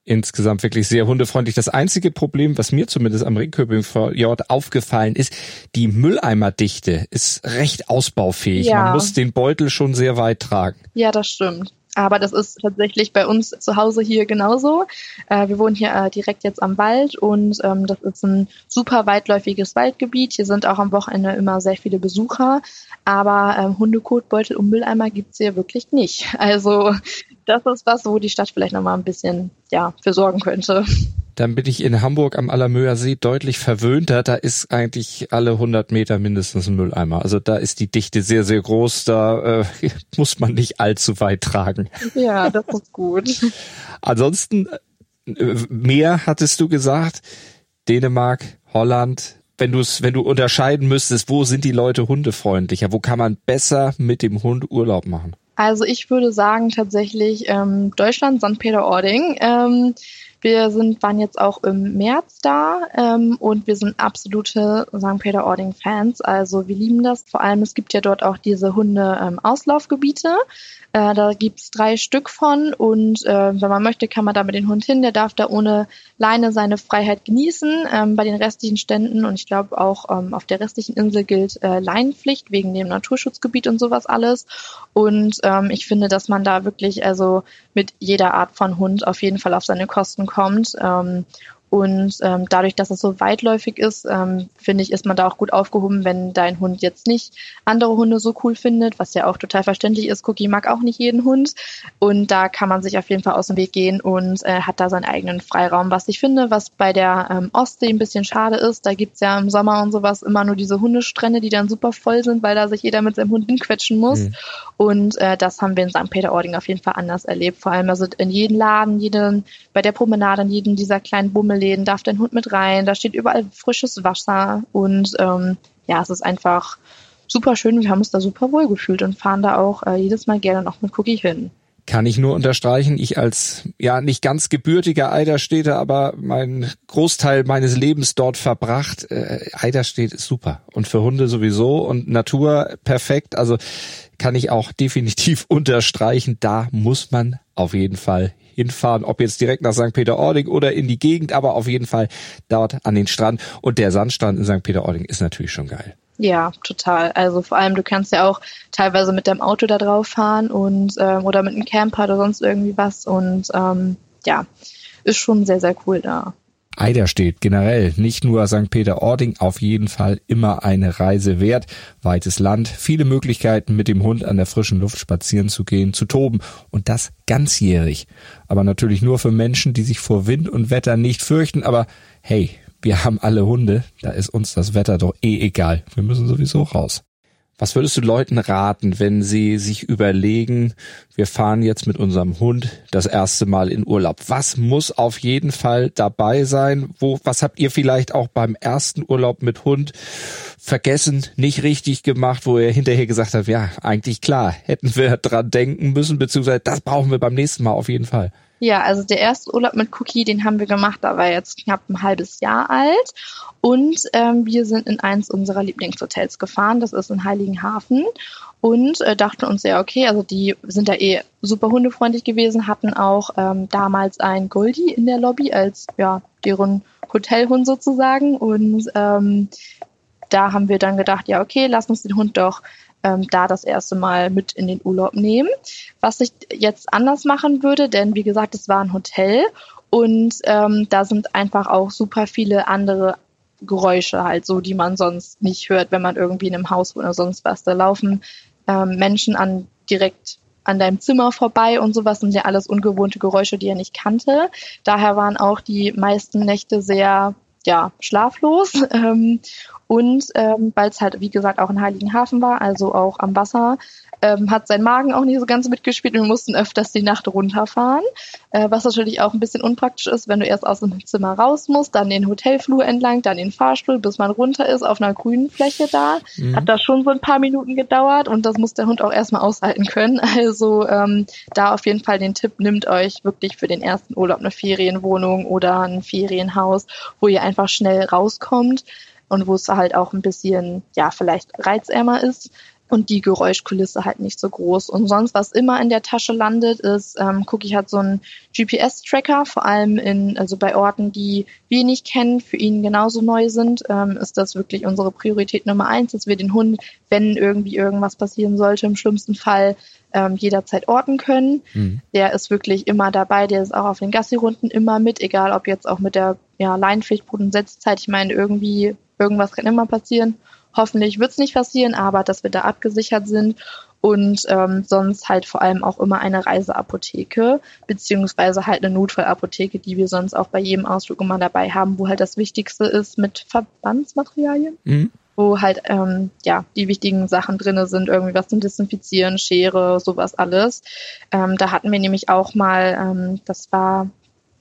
insgesamt wirklich sehr hundefreundlich. Das einzige Problem, was mir zumindest am Ringköping-Fjord aufgefallen ist, die Mülleimerdichte ist recht ausbaufähig. Ja. Man muss den Beutel schon sehr weit tragen. Ja, das stimmt. Aber das ist tatsächlich bei uns zu Hause hier genauso. Äh, wir wohnen hier äh, direkt jetzt am Wald und ähm, das ist ein super weitläufiges Waldgebiet. Hier sind auch am Wochenende immer sehr viele Besucher. Aber ähm, Hundekotbeutel und Mülleimer gibt's hier wirklich nicht. Also das ist was, wo die Stadt vielleicht nochmal ein bisschen ja, für sorgen könnte. Dann bin ich in Hamburg am Allermöer See deutlich verwöhnter. Da ist eigentlich alle hundert Meter mindestens ein Mülleimer. Also da ist die Dichte sehr, sehr groß. Da äh, muss man nicht allzu weit tragen. Ja, das ist gut. Ansonsten, äh, Meer hattest du gesagt. Dänemark, Holland. Wenn du es, wenn du unterscheiden müsstest, wo sind die Leute hundefreundlicher? Wo kann man besser mit dem Hund Urlaub machen? Also ich würde sagen tatsächlich ähm, Deutschland, Sankt Peter-Ording. Ähm, Wir sind, waren jetzt auch im März da ähm, und wir sind absolute Sankt Peter-Ording-Fans. Also wir lieben das. Vor allem, es gibt ja dort auch diese Hunde-Auslaufgebiete. Äh, da gibt's drei Stück von und äh, wenn man möchte, kann man da mit dem Hund hin. Der darf da ohne Leine seine Freiheit genießen. Ähm, bei den restlichen Ständen und ich glaube auch ähm, auf der restlichen Insel gilt äh, Leinenpflicht wegen dem Naturschutzgebiet und sowas alles. Und ähm, ich finde, dass man da wirklich also mit jeder Art von Hund auf jeden Fall auf seine Kosten kommt. Ähm, und ähm, dadurch, dass es so weitläufig ist, ähm, finde ich, ist man da auch gut aufgehoben, wenn dein Hund jetzt nicht andere Hunde so cool findet, was ja auch total verständlich ist. Cookie mag auch nicht jeden Hund und da kann man sich auf jeden Fall aus dem Weg gehen und äh, hat da seinen eigenen Freiraum. Was ich finde, was bei der ähm, Ostsee ein bisschen schade ist, da gibt's ja im Sommer und sowas immer nur diese Hundestrände, die dann super voll sind, weil da sich jeder mit seinem Hund hinquetschen muss. Mhm. Und äh, das haben wir in Sankt Peter-Ording auf jeden Fall anders erlebt. Vor allem also in jedem Laden, jeden, bei der Promenade, in jedem dieser kleinen Bummelläden darf dein Hund mit rein. Da steht überall frisches Wasser und ähm, ja, es ist einfach super schön. Wir haben uns da super wohl gefühlt und fahren da auch äh, jedes Mal gerne noch mit Cookie hin. Kann ich nur unterstreichen. Ich als, ja, nicht ganz gebürtiger Eiderstedter, aber meinen Großteil meines Lebens dort verbracht. Äh, Eiderstedt ist super. Und für Hunde sowieso und Natur perfekt. Also kann ich auch definitiv unterstreichen. Da muss man auf jeden Fall hinfahren. Ob jetzt direkt nach Sankt Peter-Ording oder in die Gegend, aber auf jeden Fall dort an den Strand. Und der Sandstrand in Sankt Peter-Ording ist natürlich schon geil. Ja, total. Also vor allem, du kannst ja auch teilweise mit deinem Auto da drauf fahren und ähm, oder mit einem Camper oder sonst irgendwie was und ähm, ja, ist schon sehr, sehr cool da. Eiderstedt generell, nicht nur Sankt Peter-Ording, auf jeden Fall immer eine Reise wert. Weites Land, viele Möglichkeiten mit dem Hund an der frischen Luft spazieren zu gehen, zu toben und das ganzjährig. Aber natürlich nur für Menschen, die sich vor Wind und Wetter nicht fürchten, aber hey, wir haben alle Hunde, da ist uns das Wetter doch eh egal. Wir müssen sowieso raus. Was würdest du Leuten raten, wenn sie sich überlegen, wir fahren jetzt mit unserem Hund das erste Mal in Urlaub? Was muss auf jeden Fall dabei sein? Wo, was habt ihr vielleicht auch beim ersten Urlaub mit Hund vergessen, nicht richtig gemacht, wo ihr hinterher gesagt habt, ja, eigentlich klar, hätten wir dran denken müssen, beziehungsweise das brauchen wir beim nächsten Mal auf jeden Fall. Ja, also der erste Urlaub mit Cookie, den haben wir gemacht, da war er jetzt knapp ein halbes Jahr alt und ähm, wir sind in eins unserer Lieblingshotels gefahren, das ist in Heiligenhafen und äh, dachten uns ja, okay, also die sind da eh super hundefreundlich gewesen, hatten auch ähm, damals ein Goldie in der Lobby als ja deren Hotelhund sozusagen und ähm, da haben wir dann gedacht, ja okay, lass uns den Hund doch Ähm, da das erste Mal mit in den Urlaub nehmen. Was ich jetzt anders machen würde, denn wie gesagt, es war ein Hotel und ähm, da sind einfach auch super viele andere Geräusche halt so, die man sonst nicht hört, wenn man irgendwie in einem Haus wohnt oder sonst was. Da laufen ähm, Menschen an direkt an deinem Zimmer vorbei und sowas, sind ja alles ungewohnte Geräusche, die er nicht kannte. Daher waren auch die meisten Nächte sehr ja, schlaflos ähm, und ähm, weil es halt, wie gesagt, auch in Heiligenhafen war, also auch am Wasser, ähm, hat sein Magen auch nicht so ganz mitgespielt und wir mussten öfters die Nacht runterfahren, äh, was natürlich auch ein bisschen unpraktisch ist, wenn du erst aus dem Zimmer raus musst, dann den Hotelflur entlang, dann den Fahrstuhl, bis man runter ist, auf einer grünen Fläche da. Mhm. Hat das schon so ein paar Minuten gedauert und das muss der Hund auch erstmal aushalten können. Also ähm, da auf jeden Fall den Tipp, nimmt euch wirklich für den ersten Urlaub eine Ferienwohnung oder ein Ferienhaus, wo ihr einfach schnell rauskommt und wo es halt auch ein bisschen, ja, vielleicht reizärmer ist. und die Geräuschkulisse halt nicht so groß. Und sonst, was immer in der Tasche landet, ist, ähm, Cookie hat so einen G P S-Tracker, vor allem in, also bei Orten, die wir nicht kennen, für ihn genauso neu sind, ähm, ist das wirklich unsere Priorität Nummer eins, dass wir den Hund, wenn irgendwie irgendwas passieren sollte, im schlimmsten Fall ähm, jederzeit orten können. Mhm. Der ist wirklich immer dabei, der ist auch auf den Gassi-Runden immer mit, egal ob jetzt auch mit der ja, Leinenpflicht, Brut- und Setzzeit. Ich meine, irgendwie, irgendwas kann immer passieren. Hoffentlich wird es nicht passieren, aber dass wir da abgesichert sind und ähm, sonst halt vor allem auch immer eine Reiseapotheke beziehungsweise halt eine Notfallapotheke, die wir sonst auch bei jedem Ausflug immer dabei haben, wo halt das Wichtigste ist mit Verbandsmaterialien, mhm. wo halt ähm, ja die wichtigen Sachen drin sind, irgendwie was zum Desinfizieren, Schere, sowas alles. Ähm, da hatten wir nämlich auch mal, ähm, das war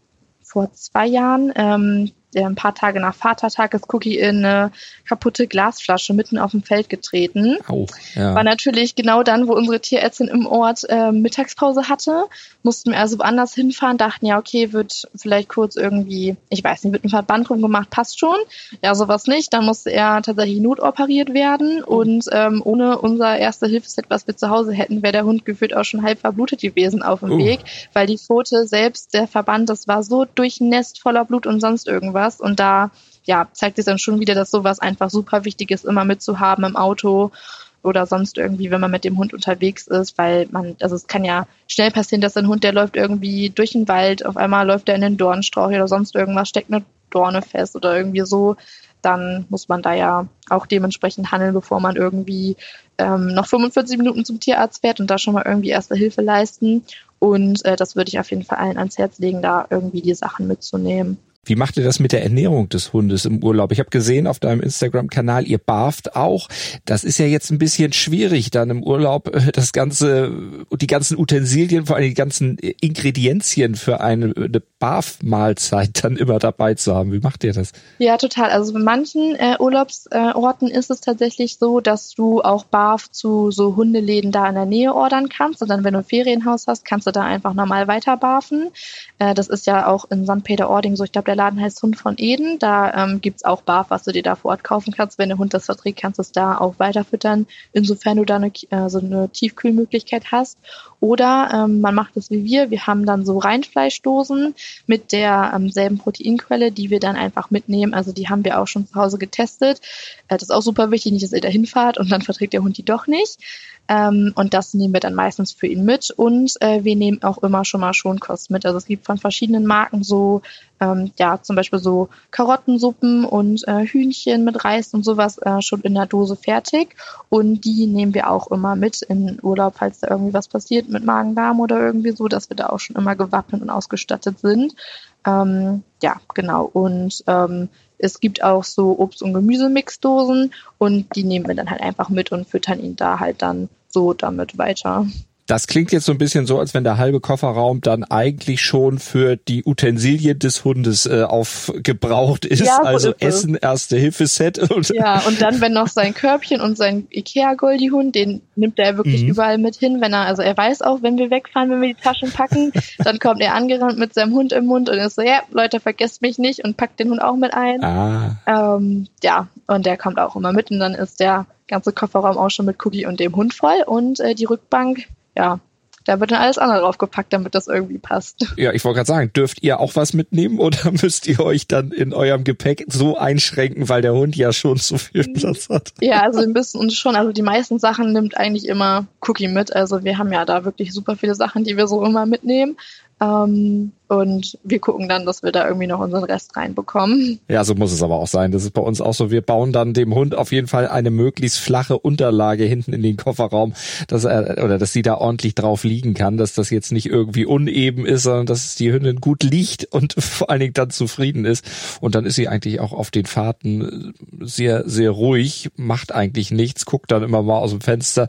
vor zwei Jahren, ähm, ein paar Tage nach Vatertag ist Cookie in eine kaputte Glasflasche mitten auf dem Feld getreten. Au, ja. War natürlich genau dann, wo unsere Tierärztin im Ort äh, Mittagspause hatte. Mussten wir also woanders hinfahren, dachten, ja okay, wird vielleicht kurz irgendwie, ich weiß nicht, wird ein Verband rumgemacht, passt schon. Ja, sowas nicht. Dann musste er tatsächlich notoperiert werden und ähm, ohne unser Erste-Hilfe-Set, was wir zu Hause hätten, wäre der Hund gefühlt auch schon halb verblutet gewesen auf dem uh. Weg, weil die Pfote selbst, der Verband, das war so durchnässt, voller Blut und sonst irgendwas. Und da ja, zeigt sich dann schon wieder, dass sowas einfach super wichtig ist, immer mitzuhaben im Auto oder sonst irgendwie, wenn man mit dem Hund unterwegs ist, weil man, also es kann ja schnell passieren, dass ein Hund, der läuft irgendwie durch den Wald, auf einmal läuft er in den Dornstrauch oder sonst irgendwas, steckt eine Dorne fest oder irgendwie so, dann muss man da ja auch dementsprechend handeln, bevor man irgendwie ähm, noch fünfundvierzig Minuten zum Tierarzt fährt und da schon mal irgendwie Erste Hilfe leisten. Und äh, das würde ich auf jeden Fall allen ans Herz legen, da irgendwie die Sachen mitzunehmen. Wie macht ihr das mit der Ernährung des Hundes im Urlaub? Ich habe gesehen auf deinem Instagram-Kanal, ihr barft auch. Das ist ja jetzt ein bisschen schwierig, dann im Urlaub das ganze, die ganzen Utensilien, vor allem die ganzen Ingredienzien für eine, eine Barf-Mahlzeit dann immer dabei zu haben. Wie macht ihr das? Ja, total. Also bei manchen äh, Urlaubsorten ist es tatsächlich so, dass du auch Barf zu so Hundeläden da in der Nähe ordern kannst. Und dann, wenn du ein Ferienhaus hast, kannst du da einfach normal weiter barfen. Äh, das ist ja auch in Sankt Peter-Ording so. Ich glaube, der Laden heißt Hund von Eden. Da ähm, gibt's auch Barf, was du dir da vor Ort kaufen kannst. Wenn der Hund das verträgt, kannst du es da auch weiter füttern, insofern du da eine, äh, so eine Tiefkühlmöglichkeit hast. Oder ähm, man macht es wie wir. Wir haben dann so Reinfleischdosen mit der ähm, selben Proteinquelle, die wir dann einfach mitnehmen. Also die haben wir auch schon zu Hause getestet. Äh, das ist auch super wichtig, nicht, dass ihr da hinfahrt und dann verträgt der Hund die doch nicht. Ähm, und das nehmen wir dann meistens für ihn mit. Und äh, wir nehmen auch immer schon mal Schonkost mit. Also es gibt von verschiedenen Marken so, ähm, ja, zum Beispiel so Karottensuppen und äh, Hühnchen mit Reis und sowas äh, schon in der Dose fertig. Und die nehmen wir auch immer mit in Urlaub, falls da irgendwie was passiert mit Magen-Darm oder irgendwie so, dass wir da auch schon immer gewappnet und ausgestattet sind. Ähm, ja, genau. Und ähm, es gibt auch so Obst- und Gemüsemixdosen und die nehmen wir dann halt einfach mit und füttern ihn da halt dann so damit weiter. Das klingt jetzt so ein bisschen so, als wenn der halbe Kofferraum dann eigentlich schon für die Utensilien des Hundes äh, aufgebraucht ist. Ja, so also ist Essen, Erste-Hilfe-Set. Und ja, und dann, wenn noch sein Körbchen und sein Ikea-Goldie-Hund, den nimmt er wirklich mhm. überall mit hin, wenn er, also er weiß auch, wenn wir wegfahren, wenn wir die Taschen packen, dann kommt er angerannt mit seinem Hund im Mund und ist so, ja, Leute, vergesst mich nicht und packt den Hund auch mit ein. Ah. Ähm, ja, und der kommt auch immer mit und dann ist der ganze Kofferraum auch schon mit Cookie und dem Hund voll und äh, die Rückbank, ja, da wird dann alles andere draufgepackt, damit das irgendwie passt. Ja, ich wollte gerade sagen, dürft ihr auch was mitnehmen oder müsst ihr euch dann in eurem Gepäck so einschränken, weil der Hund ja schon so viel Platz hat? Ja, also wir müssen uns schon, also die meisten Sachen nimmt eigentlich immer Cookie mit. Also wir haben ja da wirklich super viele Sachen, die wir so immer mitnehmen. Ähm, und wir gucken dann, dass wir da irgendwie noch unseren Rest reinbekommen. Ja, so muss es aber auch sein. Das ist bei uns auch so. Wir bauen dann dem Hund auf jeden Fall eine möglichst flache Unterlage hinten in den Kofferraum, dass er, oder dass sie da ordentlich drauf liegen kann, dass das jetzt nicht irgendwie uneben ist, sondern dass die Hündin gut liegt und vor allen Dingen dann zufrieden ist. Und dann ist sie eigentlich auch auf den Fahrten sehr, sehr ruhig, macht eigentlich nichts, guckt dann immer mal aus dem Fenster.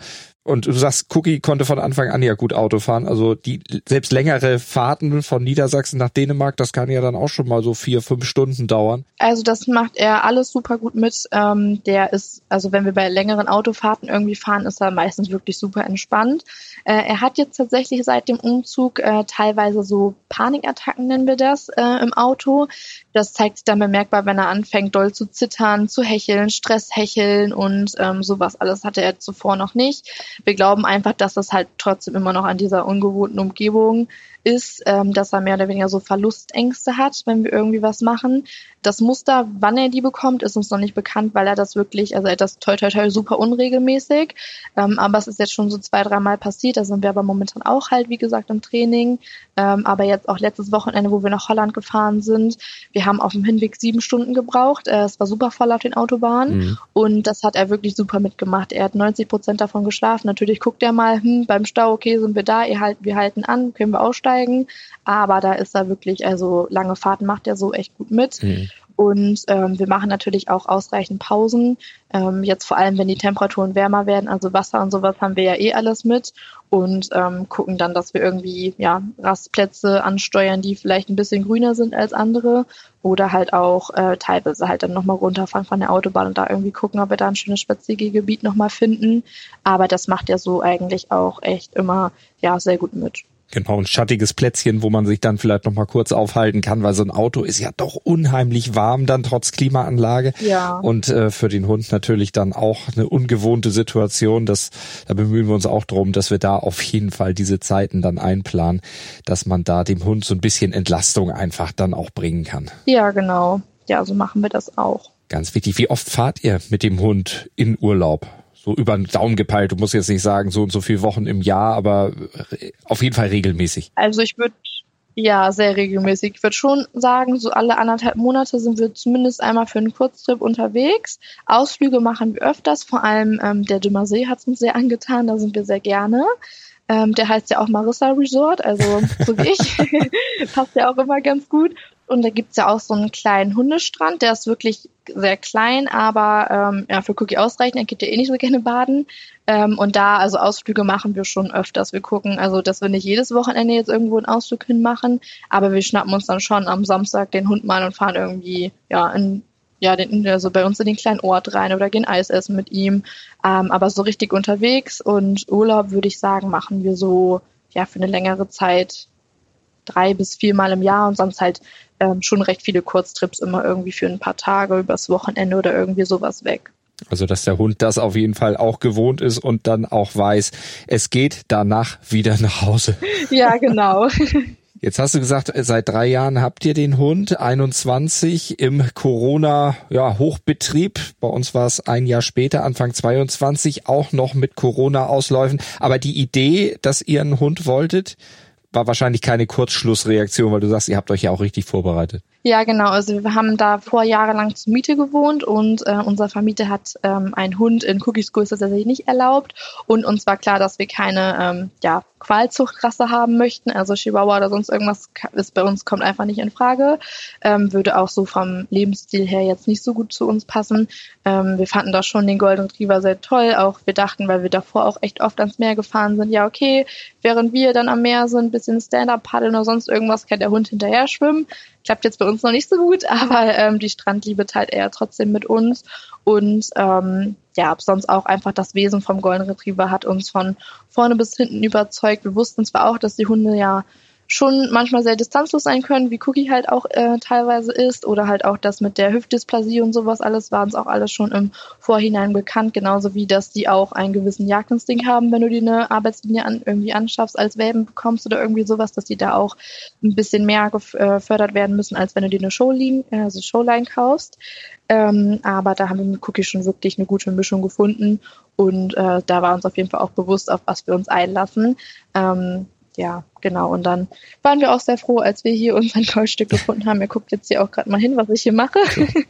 Und du sagst, Cookie konnte von Anfang an ja gut Auto fahren. Also die selbst längere Fahrten von Niedersachsen nach Dänemark, das kann ja dann auch schon mal so vier, fünf Stunden dauern. Also das macht er alles super gut mit. Ähm, der ist, also wenn wir bei längeren Autofahrten irgendwie fahren, ist er meistens wirklich super entspannt. Äh, er hat jetzt tatsächlich seit dem Umzug äh, teilweise so Panikattacken, nennen wir das, äh, im Auto. Das zeigt sich dann bemerkbar, wenn er anfängt, doll zu zittern, zu hecheln, Stresshecheln und ähm, sowas alles hatte er zuvor noch nicht. Wir glauben einfach, dass das halt trotzdem immer noch an dieser ungewohnten Umgebung ist, ähm, dass er mehr oder weniger so Verlustängste hat, wenn wir irgendwie was machen. Das Muster, wann er die bekommt, ist uns noch nicht bekannt, weil er das wirklich, also er hat das toi toi toi super unregelmäßig, ähm, aber es ist jetzt schon so zwei, dreimal passiert, da sind wir aber momentan auch halt, wie gesagt, im Training, ähm, aber jetzt auch letztes Wochenende, wo wir nach Holland gefahren sind, wir haben auf dem Hinweg sieben Stunden gebraucht, äh, es war super voll auf den Autobahnen mhm. und das hat er wirklich super mitgemacht. Er hat neunzig Prozent davon geschlafen, natürlich guckt er mal, hm, beim Stau, okay, sind wir da, ihr halt, wir halten an, können wir aussteigen, aber da ist er wirklich, also lange Fahrten macht er so echt gut mit. Mhm. Und ähm, wir machen natürlich auch ausreichend Pausen. Ähm, jetzt vor allem, wenn die Temperaturen wärmer werden, also Wasser und sowas haben wir ja eh alles mit und ähm, gucken dann, dass wir irgendwie ja Rastplätze ansteuern, die vielleicht ein bisschen grüner sind als andere oder halt auch äh, teilweise halt dann nochmal runterfahren von der Autobahn und da irgendwie gucken, ob wir da ein schönes Spaziergebiet nochmal finden. Aber das macht er so eigentlich auch echt immer ja sehr gut mit. Genau, ein schattiges Plätzchen, wo man sich dann vielleicht noch mal kurz aufhalten kann, weil so ein Auto ist ja doch unheimlich warm dann trotz Klimaanlage. Ja. Und äh, für den Hund natürlich dann auch eine ungewohnte Situation. Das, da bemühen wir uns auch drum, dass wir da auf jeden Fall diese Zeiten dann einplanen, dass man da dem Hund so ein bisschen Entlastung einfach dann auch bringen kann. Ja, genau. Ja, so machen wir das auch. Ganz wichtig. Wie oft fahrt ihr mit dem Hund in Urlaub? So über den Daumen gepeilt, du musst jetzt nicht sagen, so und so viele Wochen im Jahr, aber auf jeden Fall regelmäßig. Also ich würde, ja, sehr regelmäßig. Ich würde schon sagen, so alle anderthalb Monate sind wir zumindest einmal für einen Kurztrip unterwegs. Ausflüge machen wir öfters, vor allem ähm, der Dümmer See hat es uns sehr angetan, da sind wir sehr gerne. Ähm, der heißt ja auch Marissa Resort, also so wie ich, passt ja auch immer ganz gut. Und da gibt's ja auch so einen kleinen Hundestrand, der ist wirklich sehr klein, aber ähm, ja für Cookie ausreichend, er geht ja eh nicht so gerne baden. Ähm, und da, also Ausflüge machen wir schon öfters. Wir gucken, also dass wir nicht jedes Wochenende jetzt irgendwo einen Ausflug hinmachen, aber wir schnappen uns dann schon am Samstag den Hund mal und fahren irgendwie ja in ja, den, also bei uns in den kleinen Ort rein oder gehen Eis essen mit ihm. Ähm, aber so richtig unterwegs und Urlaub, würde ich sagen, machen wir so ja für eine längere Zeit drei bis viermal im Jahr und sonst halt ähm, schon recht viele Kurztrips immer irgendwie für ein paar Tage übers Wochenende oder irgendwie sowas weg. Also dass der Hund das auf jeden Fall auch gewohnt ist und dann auch weiß, es geht danach wieder nach Hause. Ja, genau. Jetzt hast du gesagt, seit drei Jahren habt ihr den Hund, einundzwanzig im Corona-Hochbetrieb. Ja, bei uns war es ein Jahr später, Anfang zweiundzwanzig, auch noch mit Corona-Ausläufen. Aber die Idee, dass ihr einen Hund wolltet, war wahrscheinlich keine Kurzschlussreaktion, weil du sagst, ihr habt euch ja auch richtig vorbereitet. Ja, genau. Also wir haben da vor jahrelang zur Miete gewohnt und äh, unser Vermieter hat ähm, einen Hund in Cookies Größe tatsächlich nicht erlaubt. Und uns war klar, dass wir keine ähm, ja, Qualzuchtrasse haben möchten. Also Chihuahua oder sonst irgendwas ist bei uns, kommt einfach nicht in Frage. Ähm, würde auch so vom Lebensstil her jetzt nicht so gut zu uns passen. Ähm, wir fanden da schon den Golden Retriever sehr toll. Auch wir dachten, weil wir davor auch echt oft ans Meer gefahren sind, ja okay, während wir dann am Meer sind, ein bisschen Stand-up paddeln oder sonst irgendwas, kann der Hund hinterher schwimmen. Klappt jetzt bei uns noch nicht so gut, aber ähm, die Strandliebe teilt er trotzdem mit uns. Und ähm, ja, sonst auch einfach das Wesen vom Golden Retriever hat uns von vorne bis hinten überzeugt. Wir wussten zwar auch, dass die Hunde ja schon manchmal sehr distanzlos sein können, wie Cookie halt auch äh, teilweise ist, oder halt auch das mit der Hüftdysplasie und sowas alles, war uns auch alles schon im Vorhinein bekannt, genauso wie, dass die auch einen gewissen Jagdinstinkt haben, wenn du dir eine Arbeitslinie an, irgendwie anschaffst, als Welpen bekommst oder irgendwie sowas, dass die da auch ein bisschen mehr gefördert werden müssen, als wenn du dir eine Showline, also Showline kaufst. Ähm, aber da haben wir mit Cookie schon wirklich eine gute Mischung gefunden und äh, da war uns auf jeden Fall auch bewusst, auf was wir uns einlassen. Ähm, Ja, genau. Und dann waren wir auch sehr froh, als wir hier unseren Goldstück gefunden haben. Ihr guckt jetzt hier auch gerade mal hin, was ich hier mache.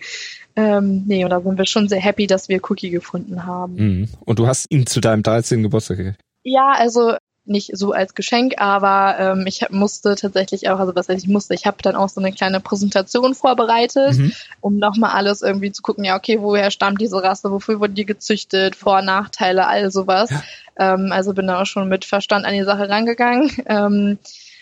ähm, nee, und da sind wir schon sehr happy, dass wir Cookie gefunden haben. Mhm. Und du hast ihn zu deinem dreizehnten Geburtstag gekriegt? Ja, also nicht so als Geschenk, aber ähm, ich hab, musste tatsächlich auch, also was heißt ich musste, ich habe dann auch so eine kleine Präsentation vorbereitet, mhm. um nochmal alles irgendwie zu gucken, ja okay, woher stammt diese Rasse, wofür wurde die gezüchtet, Vor- und Nachteile, all sowas. Ja. Ähm, also bin da auch schon mit Verstand an die Sache rangegangen. Ähm,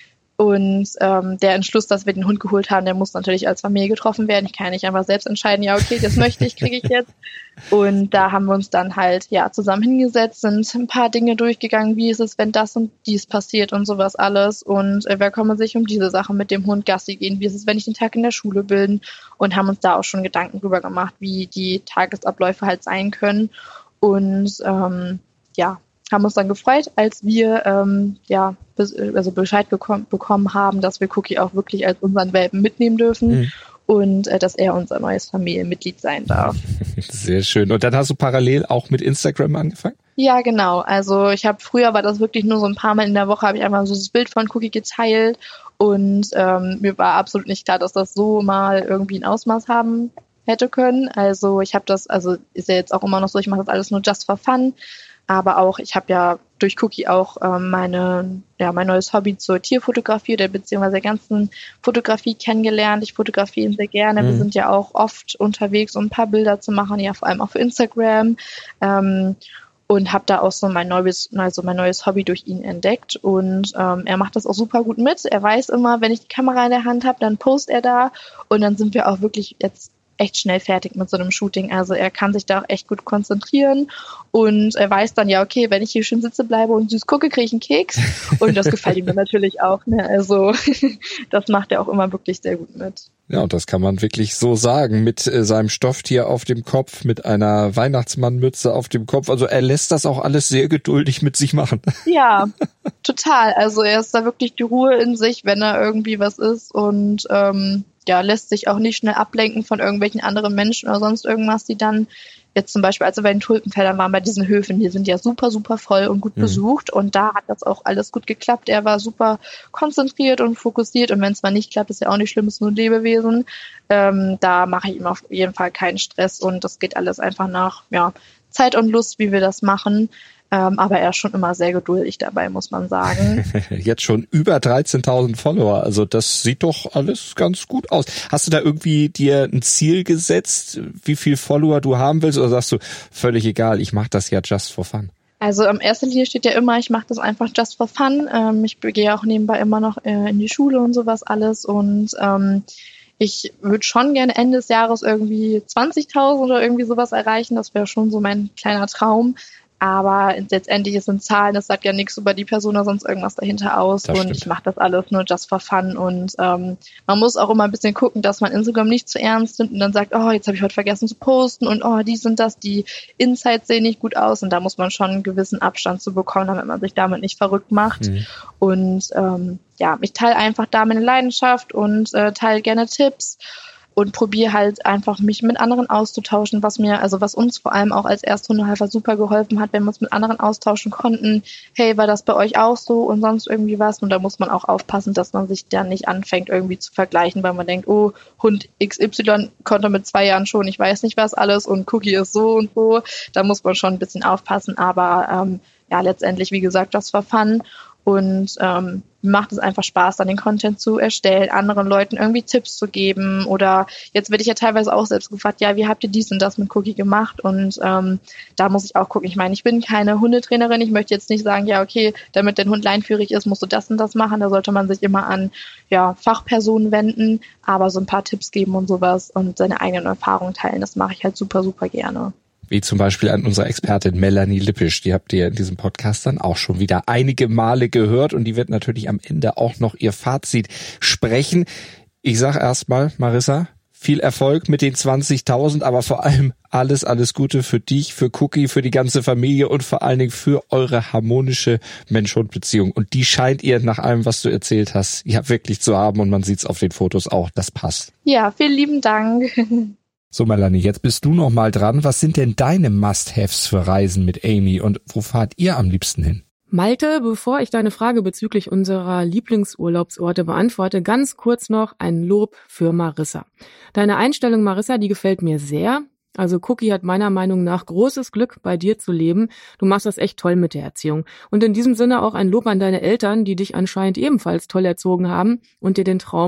Und ähm, der Entschluss, dass wir den Hund geholt haben, der muss natürlich als Familie getroffen werden. Ich kann nicht einfach selbst entscheiden, ja okay, das möchte ich, kriege ich jetzt. Und da haben wir uns dann halt ja zusammen hingesetzt, sind ein paar Dinge durchgegangen, wie ist es, wenn das und dies passiert und sowas alles. Und äh, wer kümmert sich um diese Sachen mit dem Hund Gassi gehen, wie ist es, wenn ich den Tag in der Schule bin, und haben uns da auch schon Gedanken drüber gemacht, wie die Tagesabläufe halt sein können. Und ähm, ja, haben uns dann gefreut, als wir ähm, ja also Bescheid bekommen, bekommen haben, dass wir Cookie auch wirklich als unseren Welpen mitnehmen dürfen mhm. und äh, dass er unser neues Familienmitglied sein darf. Sehr schön. Und dann hast du parallel auch mit Instagram angefangen? Ja, genau. Also ich habe früher war das wirklich nur so ein paar Mal in der Woche, habe ich einfach so das Bild von Cookie geteilt und ähm, mir war absolut nicht klar, dass das so mal irgendwie ein Ausmaß haben hätte können. Also ich habe das, also ist ja jetzt auch immer noch so, ich mache das alles nur just for fun. Aber auch, ich habe ja durch Cookie auch ähm, meine, ja, mein neues Hobby zur Tierfotografie oder beziehungsweise der ganzen Fotografie kennengelernt. Ich fotografiere ihn sehr gerne. Mhm. Wir sind ja auch oft unterwegs, um ein paar Bilder zu machen, ja vor allem auch für Instagram. Ähm, und habe da auch so mein neues, also mein neues Hobby durch ihn entdeckt. Und ähm, er macht das auch super gut mit. Er weiß immer, wenn ich die Kamera in der Hand habe, dann postet er da. Und dann sind wir auch wirklich jetzt echt schnell fertig mit so einem Shooting. Also er kann sich da auch echt gut konzentrieren und er weiß dann, ja, okay, wenn ich hier schön sitze bleibe und süß gucke, kriege ich einen Keks. Und das gefällt ihm dann natürlich auch. Ne? Also das macht er auch immer wirklich sehr gut mit. Ja, und das kann man wirklich so sagen, mit äh, seinem Stofftier auf dem Kopf, mit einer Weihnachtsmannmütze auf dem Kopf. Also er lässt das auch alles sehr geduldig mit sich machen. Ja, total. Also er ist da wirklich die Ruhe in sich, wenn er irgendwie was ist und ähm, ja, lässt sich auch nicht schnell ablenken von irgendwelchen anderen Menschen oder sonst irgendwas, die dann jetzt zum Beispiel, als wir bei den Tulpenfeldern waren, bei diesen Höfen, die sind ja super, super voll und gut mhm. besucht und da hat das auch alles gut geklappt. Er war super konzentriert und fokussiert und wenn es mal nicht klappt, ist ja auch nicht schlimm, ist nur ein Lebewesen. Ähm, da mache ich ihm auf jeden Fall keinen Stress und das geht alles einfach nach ja, Zeit und Lust, wie wir das machen. Ähm, aber er ist schon immer sehr geduldig dabei, muss man sagen. Jetzt schon über dreizehntausend Follower, also das sieht doch alles ganz gut aus. Hast du da irgendwie dir ein Ziel gesetzt, wie viel Follower du haben willst, oder sagst du, völlig egal, ich mache das ja just for fun? Also in erster Linie steht ja immer, ich mache das einfach just for fun. Ähm, ich gehe auch nebenbei immer noch äh, in die Schule und sowas alles und ähm, ich würde schon gerne Ende des Jahres irgendwie zwanzigtausend oder irgendwie sowas erreichen, das wäre schon so mein kleiner Traum. Aber letztendlich ist ein Zahlen, das sagt ja nichts über die Person oder sonst irgendwas dahinter aus. Das und stimmt. Ich mache das alles nur just for fun. Und ähm, man muss auch immer ein bisschen gucken, dass man Instagram nicht zu ernst nimmt und dann sagt, oh, jetzt habe ich heute vergessen zu posten und oh, die sind das, die Insights sehen nicht gut aus. Und da muss man schon einen gewissen Abstand zu bekommen, damit man sich damit nicht verrückt macht. Mhm. Und ähm, ja, ich teile einfach da meine Leidenschaft und äh, teile gerne Tipps. Und probiere halt einfach, mich mit anderen auszutauschen, was mir, also was uns vor allem auch als Ersthundehalter super geholfen hat, wenn wir uns mit anderen austauschen konnten. Hey, war das bei euch auch so und sonst irgendwie was? Und da muss man auch aufpassen, dass man sich dann nicht anfängt, irgendwie zu vergleichen, weil man denkt, oh, Hund X Y konnte mit zwei Jahren schon, ich weiß nicht was alles und Cookie ist so und so. Da muss man schon ein bisschen aufpassen, aber ähm, ja, letztendlich, wie gesagt, das war Fun. Und ähm, macht es einfach Spaß, dann den Content zu erstellen, anderen Leuten irgendwie Tipps zu geben. Oder jetzt werde ich ja teilweise auch selbst gefragt, ja, wie habt ihr dies und das mit Cookie gemacht? Und ähm, da muss ich auch gucken. Ich meine, ich bin keine Hundetrainerin. Ich möchte jetzt nicht sagen, ja, okay, damit dein Hund leinführig ist, musst du das und das machen. Da sollte man sich immer an ja, Fachpersonen wenden, aber so ein paar Tipps geben und sowas und seine eigenen Erfahrungen teilen. Das mache ich halt super, super gerne. Wie zum Beispiel an unsere Expertin Melanie Lippisch. Die habt ihr in diesem Podcast dann auch schon wieder einige Male gehört und die wird natürlich am Ende auch noch ihr Fazit sprechen. Ich sag erstmal, Marissa, viel Erfolg mit den zwanzigtausend, aber vor allem alles, alles Gute für dich, für Cookie, für die ganze Familie und vor allen Dingen für eure harmonische Mensch-Hund-Beziehung. Und die scheint ihr nach allem, was du erzählt hast, ja wirklich zu haben und man sieht's auf den Fotos auch, das passt. Ja, vielen lieben Dank. So, Melanie, jetzt bist du noch mal dran. Was sind denn deine Must-Haves für Reisen mit Amy und wo fahrt ihr am liebsten hin? Malte, bevor ich deine Frage bezüglich unserer Lieblingsurlaubsorte beantworte, ganz kurz noch ein Lob für Marissa. Deine Einstellung, Marissa, die gefällt mir sehr. Also Cookie hat meiner Meinung nach großes Glück, bei dir zu leben. Du machst das echt toll mit der Erziehung. Und in diesem Sinne auch ein Lob an deine Eltern, die dich anscheinend ebenfalls toll erzogen haben und dir den Traum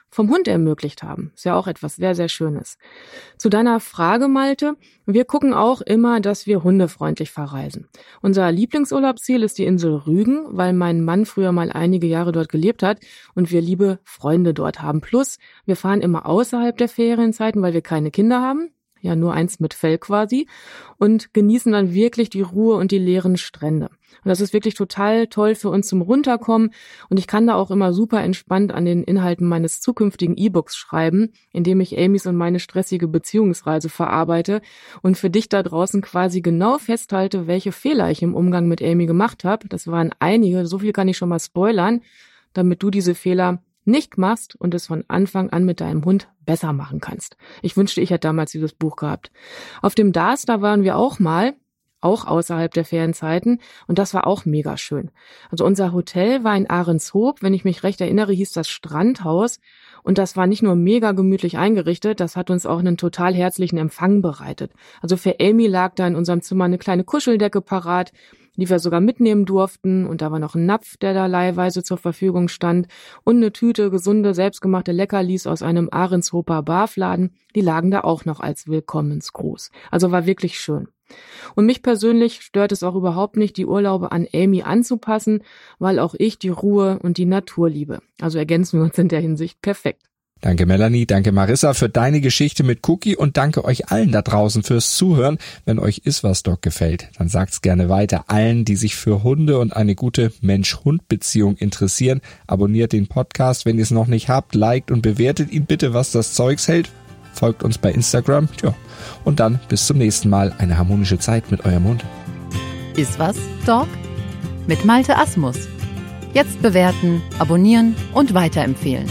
vom Hund ermöglicht haben. Ist ja auch etwas sehr, sehr Schönes. Zu deiner Frage, Malte, wir gucken auch immer, dass wir hundefreundlich verreisen. Unser Lieblingsurlaubsziel ist die Insel Rügen, weil mein Mann früher mal einige Jahre dort gelebt hat und wir liebe Freunde dort haben. Plus, wir fahren immer außerhalb der Ferienzeiten, weil wir keine Kinder haben. Ja, nur eins mit Fell quasi, und genießen dann wirklich die Ruhe und die leeren Strände. Und das ist wirklich total toll für uns zum Runterkommen und ich kann da auch immer super entspannt an den Inhalten meines zukünftigen E-Books schreiben, indem ich Amys und meine stressige Beziehungsreise verarbeite und für dich da draußen quasi genau festhalte, welche Fehler ich im Umgang mit Amy gemacht habe. Das waren einige, so viel kann ich schon mal spoilern, damit du diese Fehler nicht machst und es von Anfang an mit deinem Hund besser machen kannst. Ich wünschte, ich hätte damals dieses Buch gehabt. Auf dem D A S, da waren wir auch mal, auch außerhalb der Ferienzeiten, und das war auch mega schön. Also unser Hotel war in Ahrenshoop, wenn ich mich recht erinnere, hieß das Strandhaus, und das war nicht nur mega gemütlich eingerichtet, das hat uns auch einen total herzlichen Empfang bereitet. Also für Amy lag da in unserem Zimmer eine kleine Kuscheldecke parat, die wir sogar mitnehmen durften, und da war noch ein Napf, der da leihweise zur Verfügung stand, und eine Tüte gesunde, selbstgemachte Leckerlis aus einem Ahrenshoper Barfladen, die lagen da auch noch als Willkommensgruß. Also war wirklich schön. Und mich persönlich stört es auch überhaupt nicht, die Urlaube an Amy anzupassen, weil auch ich die Ruhe und die Natur liebe. Also ergänzen wir uns in der Hinsicht perfekt. Danke Melanie, danke Marissa für deine Geschichte mit Cookie und danke euch allen da draußen fürs Zuhören. Wenn euch Iswas Dog gefällt, dann sagt's gerne weiter allen, die sich für Hunde und eine gute Mensch-Hund-Beziehung interessieren. Abonniert den Podcast, wenn ihr es noch nicht habt, liked und bewertet ihn bitte, was das Zeugs hält. Folgt uns bei Instagram. Tja, und dann bis zum nächsten Mal. Eine harmonische Zeit mit eurem Hund. Iswas Dog? Mit Malte Asmus. Jetzt bewerten, abonnieren und weiterempfehlen.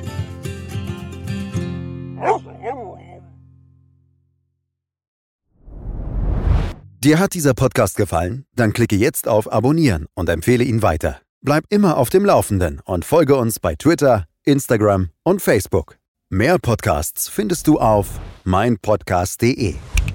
Dir hat dieser Podcast gefallen? Dann klicke jetzt auf Abonnieren und empfehle ihn weiter. Bleib immer auf dem Laufenden und folge uns bei Twitter, Instagram und Facebook. Mehr Podcasts findest du auf mein podcast punkt de.